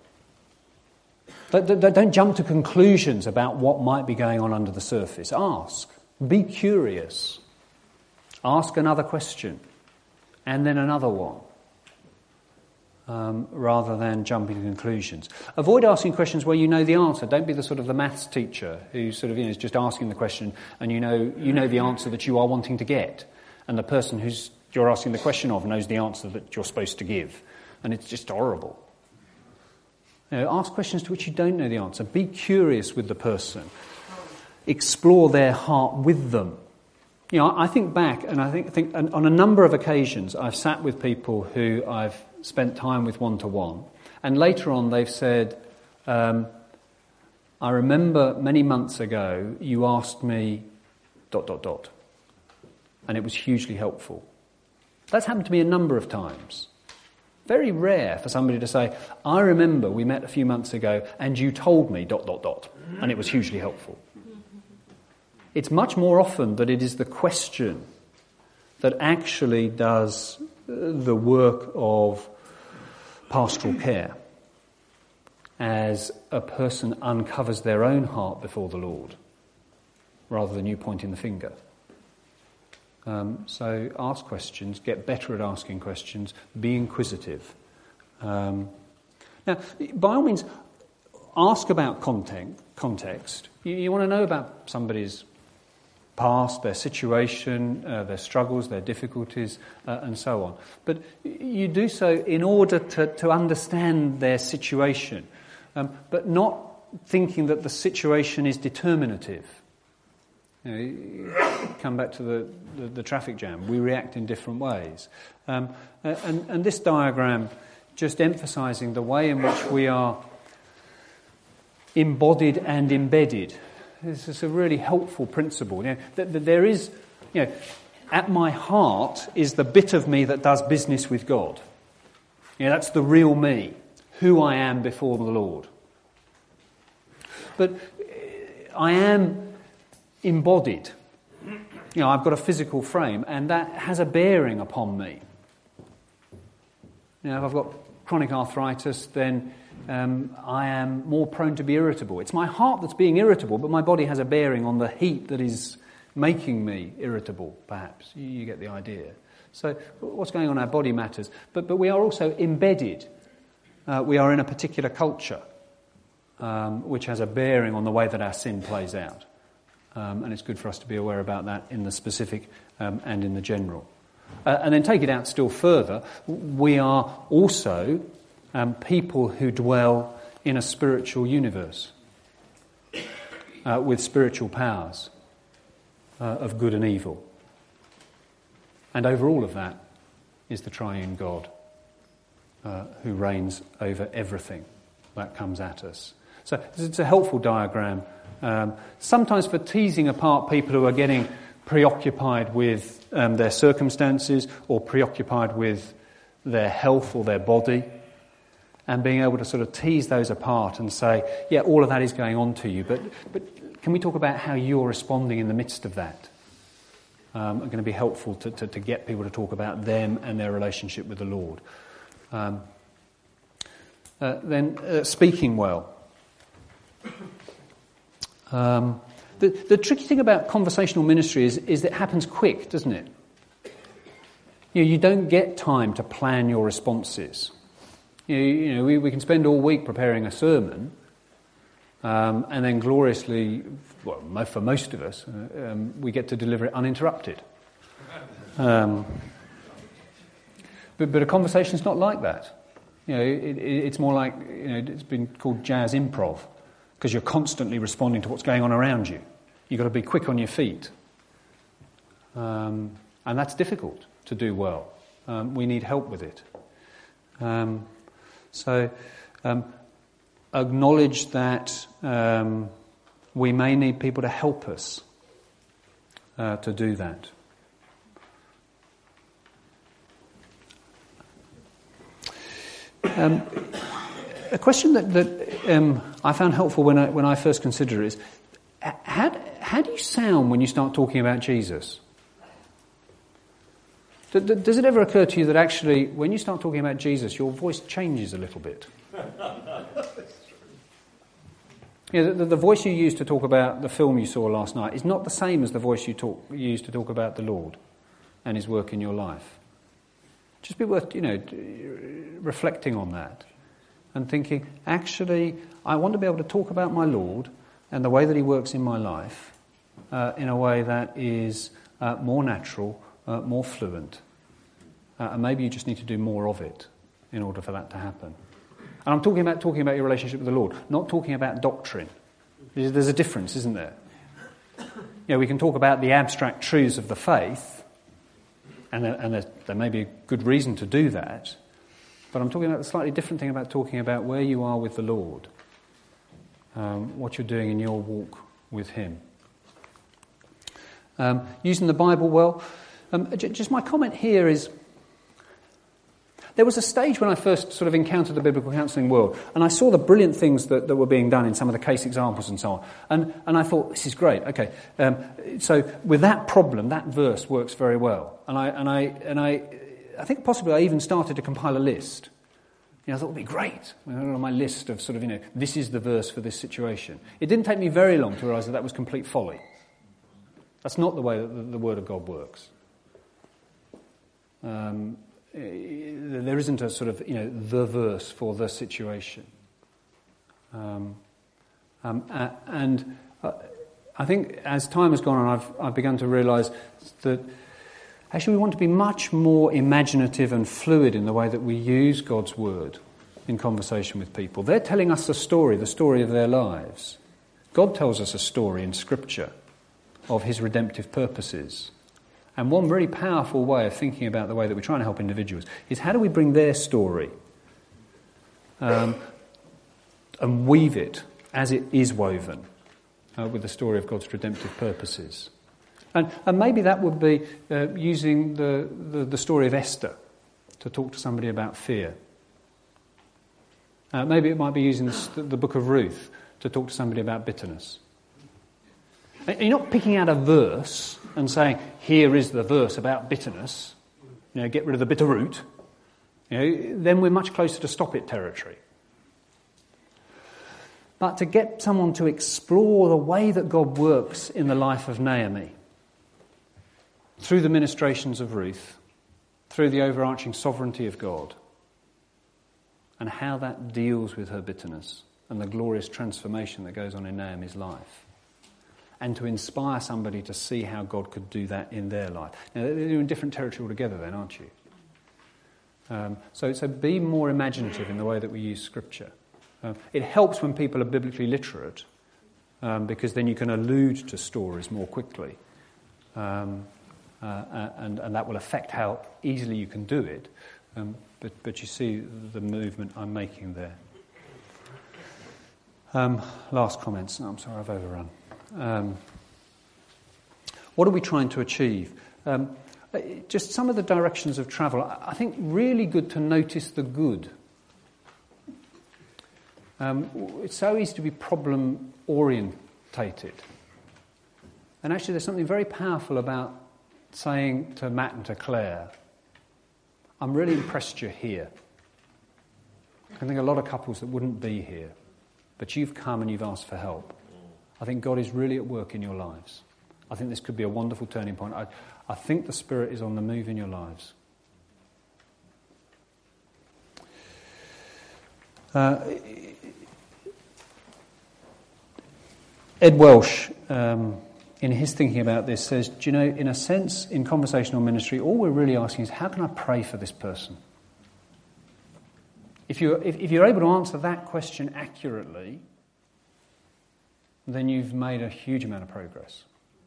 Don't jump to conclusions about what might be going on under the surface. Ask. Be curious. Ask another question. And then another one. Um, rather than jumping to conclusions. Avoid asking questions where you know the answer. Don't be the sort of the maths teacher who sort of, you know, is just asking the question and you know you know the answer that you are wanting to get. And the person who's you're asking the question of knows the answer that you're supposed to give. And it's just horrible. You know, ask questions to which you don't know the answer. Be curious with the person. Explore their heart with them. You know, I think back, and I think, think on a number of occasions I've sat with people who I've spent time with one-to-one, and later on they've said, um, I remember many months ago you asked me dot, dot, dot, and it was hugely helpful. That's happened to me a number of times. Very rare for somebody to say, I remember we met a few months ago and you told me dot, dot, dot, and it was hugely helpful. It's much more often that it is the question that actually does the work of pastoral care as a person uncovers their own heart before the Lord, rather than you pointing the finger. Um, so ask questions, get better at asking questions, be inquisitive. Um, now, by all means, ask about content, context. You, you want to know about somebody's past, their situation, uh, their struggles, their difficulties, uh, and so on. But you do so in order to, to understand their situation, um, but not thinking that the situation is determinative. You know, you come back to the, the, the traffic jam. We react in different ways. Um, and, and this diagram just emphasising the way in which we are embodied and embedded. This is a really helpful principle. You know, that, that there is, you know, at my heart is the bit of me that does business with God. You know, that's the real me, who I am before the Lord. But I am embodied. You know, I've got a physical frame, and that has a bearing upon me. You know, if I've got chronic arthritis, then um, I am more prone to be irritable. It's my heart that's being irritable, but my body has a bearing on the heat that is making me irritable, perhaps. You, you get the idea. So what's going on in our body matters. But, but we are also embedded. Uh, we are in a particular culture, um, which has a bearing on the way that our sin plays out. Um, and it's good for us to be aware about that in the specific um, and in the general. Uh, and then take it out still further, we are also um, people who dwell in a spiritual universe uh, with spiritual powers uh, of good and evil. And over all of that is the triune God uh, who reigns over everything that comes at us. So it's a helpful diagram. Um, sometimes for teasing apart people who are getting preoccupied with um, their circumstances or preoccupied with their health or their body, and being able to sort of tease those apart and say, yeah, all of that is going on to you, but but can we talk about how you're responding in the midst of that? Um, are going to be helpful to, to, to get people to talk about them and their relationship with the Lord. Um, uh, then uh, speaking well. Um, the, the tricky thing about conversational ministry is, is that it happens quick, doesn't it? You know, you don't get time to plan your responses. You know, you know we, we can spend all week preparing a sermon, um, and then gloriously, well, for most of us, uh, um, we get to deliver it uninterrupted. Um, but, but a conversation's not like that. You know, it, it, it's more like, you know, it's been called jazz improv, because you're constantly responding to what's going on around you. You've got to be quick on your feet. Um, and that's difficult to do well. Um, we need help with it. Um, so, um, acknowledge that um, we may need people to help us uh, to do that. Um, a question that, that um, I found helpful when I when I first considered it is, how, how do you sound when you start talking about Jesus? Does it ever occur to you that actually, when you start talking about Jesus, your voice changes a little bit? You know, the, the voice you use to talk about the film you saw last night is not the same as the voice you talk you use to talk about the Lord and His work in your life. Just be worth, you know, reflecting on that and thinking, actually, I want to be able to talk about my Lord and the way that He works in my life uh, in a way that is uh, more natural, uh, more fluent. Uh, and maybe you just need to do more of it in order for that to happen. And I'm talking about talking about your relationship with the Lord, not talking about doctrine. There's a difference, isn't there? You know, we can talk about the abstract truths of the faith, and there, and there, there may be a good reason to do that, but I'm talking about a slightly different thing about talking about where you are with the Lord, um, what you're doing in your walk with Him. Um, using the Bible well, um, j- just my comment here is, there was a stage when I first sort of encountered the biblical counselling world, and I saw the brilliant things that, that were being done in some of the case examples and so on. And, and I thought, this is great. Okay, um, so with that problem, that verse works very well. And I and I and I, I think possibly I even started to compile a list. You know, I thought it'd be great. I had on my list of sort of, you know, this is the verse for this situation. It didn't take me very long to realise that that was complete folly. That's not the way that the, the Word of God works. Um. There isn't a sort of, you know, the verse for the situation. Um, um, uh, and uh, I think as time has gone on, I've, I've begun to realise that actually we want to be much more imaginative and fluid in the way that we use God's word in conversation with people. They're telling us a story, the story of their lives. God tells us a story in Scripture of His redemptive purposes. And one really powerful way of thinking about the way that we're trying to help individuals is how do we bring their story um, and weave it as it is woven uh, with the story of God's redemptive purposes. And, and maybe that would be uh, using the, the, the story of Esther to talk to somebody about fear. Uh, maybe it might be using the, the book of Ruth to talk to somebody about bitterness. And you're not picking out a verse and saying, here is the verse about bitterness, you know, get rid of the bitter root. You know, then we're much closer to stop it territory. But to get someone to explore the way that God works in the life of Naomi, through the ministrations of Ruth, through the overarching sovereignty of God, and how that deals with her bitterness and the glorious transformation that goes on in Naomi's life. And to inspire somebody to see how God could do that in their life. Now, you're in different territory altogether then, aren't you? Um, so, so be more imaginative in the way that we use Scripture. Um, it helps when people are biblically literate, um, because then you can allude to stories more quickly. Um, uh, and, and that will affect how easily you can do it. Um, but, but you see the movement I'm making there. Um, last comments. No, I'm sorry, I've overrun. Um, what are we trying to achieve? Um, just some of the directions of travel. I think really good to notice the good. Um, it's so easy to be problem orientated. And actually there's something very powerful about saying to Matt and to Claire, I'm really impressed you're here. I think a lot of couples that wouldn't be here, but you've come and you've asked for help. I think God is really at work in your lives. I think this could be a wonderful turning point. I, I think the Spirit is on the move in your lives. Uh, Ed Welsh, um, in his thinking about this, says, do you know, in a sense, in conversational ministry, all we're really asking is, how can I pray for this person? If you're, if, if you're able to answer that question accurately, then you've made a huge amount of progress.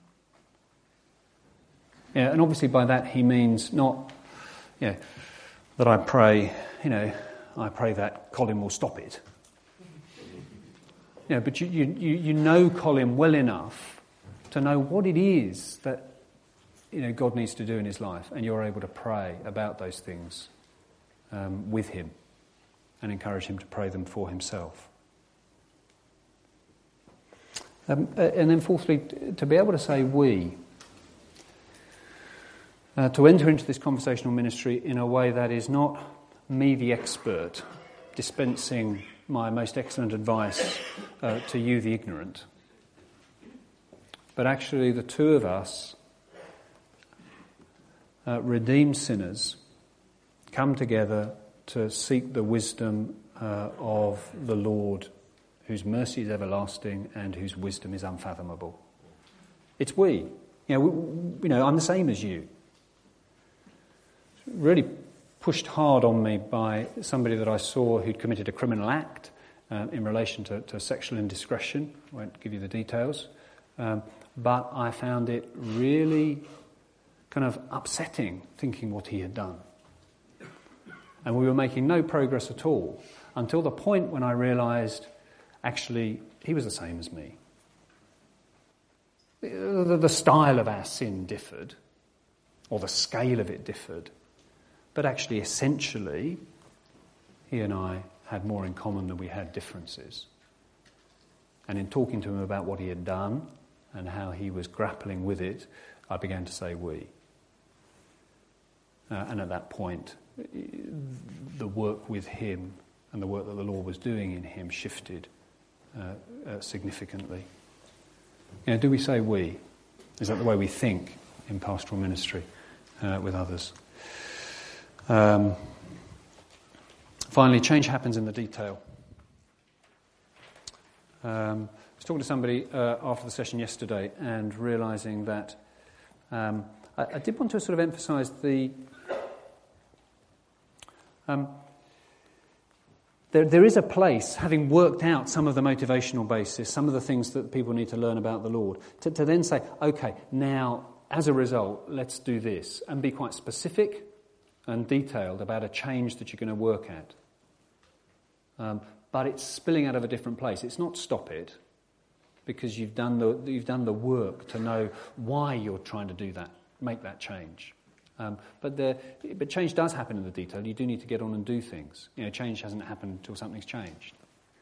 Yeah, and obviously by that he means not, you know, that I pray, you know, I pray that Colin will stop it. You know, but you, you, you know Colin well enough to know what it is that, you know, God needs to do in his life, and you're able to pray about those things um, with him and encourage him to pray them for himself. Um, and then fourthly, to be able to say we, uh, to enter into this conversational ministry in a way that is not me the expert dispensing my most excellent advice uh, to you the ignorant, but actually the two of us, uh, redeemed sinners, come together to seek the wisdom uh, of the Lord, whose mercy is everlasting and whose wisdom is unfathomable. It's we. You know, we, you know, I'm the same as you. It's really pushed hard on me by somebody that I saw who'd committed a criminal act um, in relation to, to sexual indiscretion. I won't give you the details. Um, but I found it really kind of upsetting thinking what he had done. And we were making no progress at all until the point when I realised actually he was the same as me. The, the style of our sin differed, or the scale of it differed, but actually essentially he and I had more in common than we had differences. And in talking to him about what he had done and how he was grappling with it, I began to say we. Uh, and at that point, the work with him and the work that the Lord was doing in him shifted uh, uh, significantly. You know, do we say we? Is that the way we think in pastoral ministry uh, with others? Um, finally, change happens in the detail. Um, I was talking to somebody uh, after the session yesterday and realising that um, I, I did want to sort of emphasise the Um, there, there is a place, having worked out some of the motivational basis, some of the things that people need to learn about the Lord, to, to then say, okay, now, as a result, let's do this, and be quite specific and detailed about a change that you're going to work at. Um, but it's spilling out of a different place. It's not stop it, because you've done the you've done the work to know why you're trying to do that, make that change. Um, but the but change does happen in the detail. You do need to get on and do things. You know, change hasn't happened until something's changed.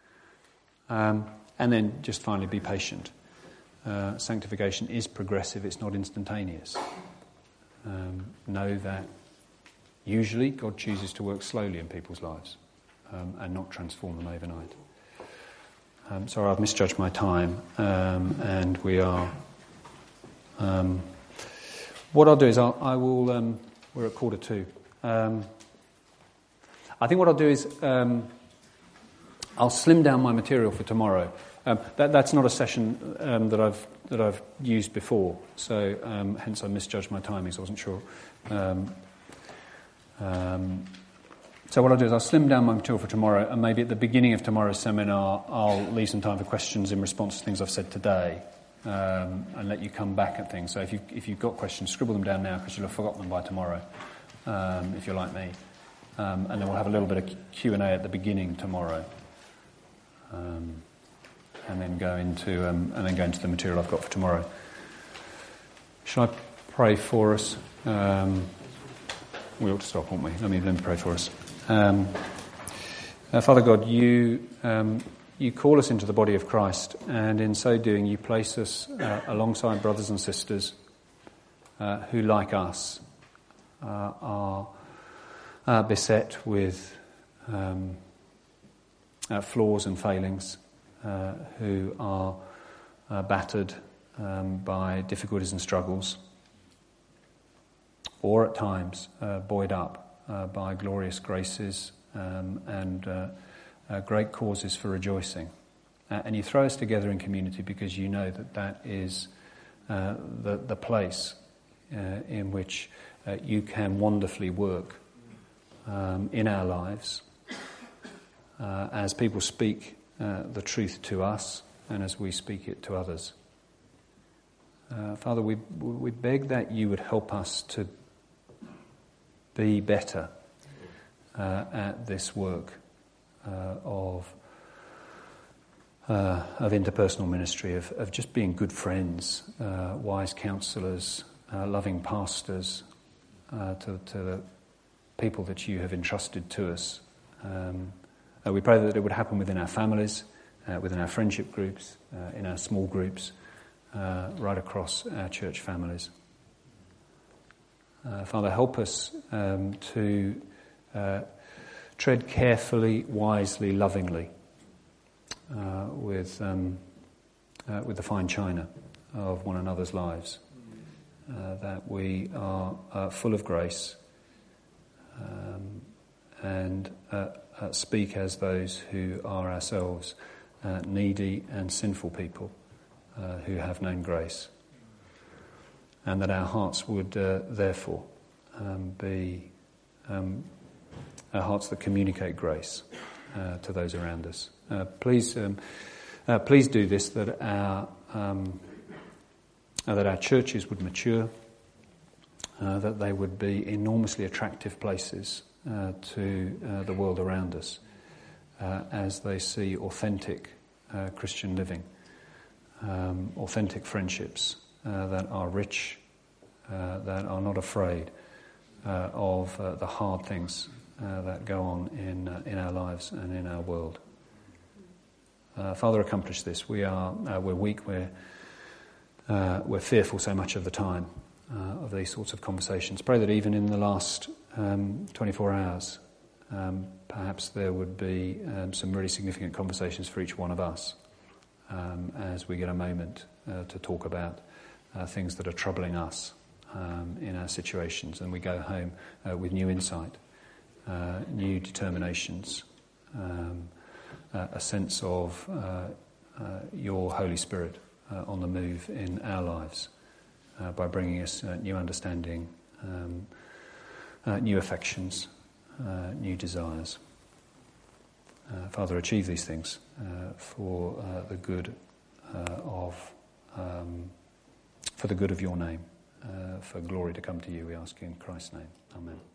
Um, and then just finally, be patient. Uh, sanctification is progressive. It's not instantaneous. Um, know that usually God chooses to work slowly in people's lives um, and not transform them overnight. Um, sorry, I've misjudged my time, um, and we are. Um, What I'll do is I'll, I will, um, we're at quarter two. Um, I think what I'll do is um, I'll slim down my material for tomorrow. Um, that, that's not a session um, that I've that I've used before, so um, hence I misjudged my timings. I wasn't sure. Um, um, so what I'll do is I'll slim down my material for tomorrow, and maybe at the beginning of tomorrow's seminar I'll leave some time for questions in response to things I've said today. Um, and let you come back at things. So if, you, if you've got questions, scribble them down now, because you'll have forgotten them by tomorrow, um, if you're like me. Um, and then we'll have a little bit of Q and A at the beginning tomorrow, um, and then go into um, and then go into the material I've got for tomorrow. Shall I pray for us? Um, we ought to stop, won't we? Let me let me pray for us. Um, uh, Father God, you. Um, You call us into the body of Christ, and in so doing you place us uh, alongside brothers and sisters uh, who, like us, uh, are uh, beset with um, uh, flaws and failings, uh, who are uh, battered um, by difficulties and struggles, or at times uh, buoyed up uh, by glorious graces um, and uh, uh, great causes for rejoicing. Uh, and you throw us together in community because you know that that is uh, the, the place uh, in which uh, you can wonderfully work um, in our lives uh, as people speak uh, the truth to us and as we speak it to others. Uh, Father, we we beg that you would help us to be better uh, at this work uh, of uh, of interpersonal ministry, of, of just being good friends, uh, wise counsellors, uh, loving pastors uh, to, to the people that you have entrusted to us. Um, uh, we pray that it would happen within our families, uh, within our friendship groups, uh, in our small groups, Uh, right across our church families. Uh, Father, help us um, to uh, tread carefully, wisely, lovingly uh, with um, uh, with the fine china of one another's lives, uh, that we are uh, full of grace um, and uh, uh, speak as those who are ourselves uh, needy and sinful people, Uh, who have known grace, and that our hearts would uh, therefore um, be um, our hearts that communicate grace uh, to those around us. Uh, please, um, uh, please do this, that our um, uh, that our churches would mature, uh, that they would be enormously attractive places uh, to uh, the world around us uh, as they see authentic uh, Christian living. Um, authentic friendships uh, that are rich, uh, that are not afraid uh, of uh, the hard things uh, that go on in uh, in our lives and in our world. Uh, Father, accomplish this. We are uh, we're weak. We're uh, we're fearful so much of the time uh, of these sorts of conversations. Pray that even in the last um, twenty-four hours, um, perhaps there would be um, some really significant conversations for each one of us. Um, as we get a moment uh, to talk about uh, things that are troubling us um, in our situations, and we go home uh, with new insight, uh, new determinations, um, uh, a sense of uh, uh, your Holy Spirit uh, on the move in our lives uh, by bringing us uh, new understanding, um, uh, new affections, uh, new desires. Uh, Father, achieve these things uh, for uh, the good uh, of, um, for the good of your name, uh, for glory to come to you. We ask you in Christ's name. Amen.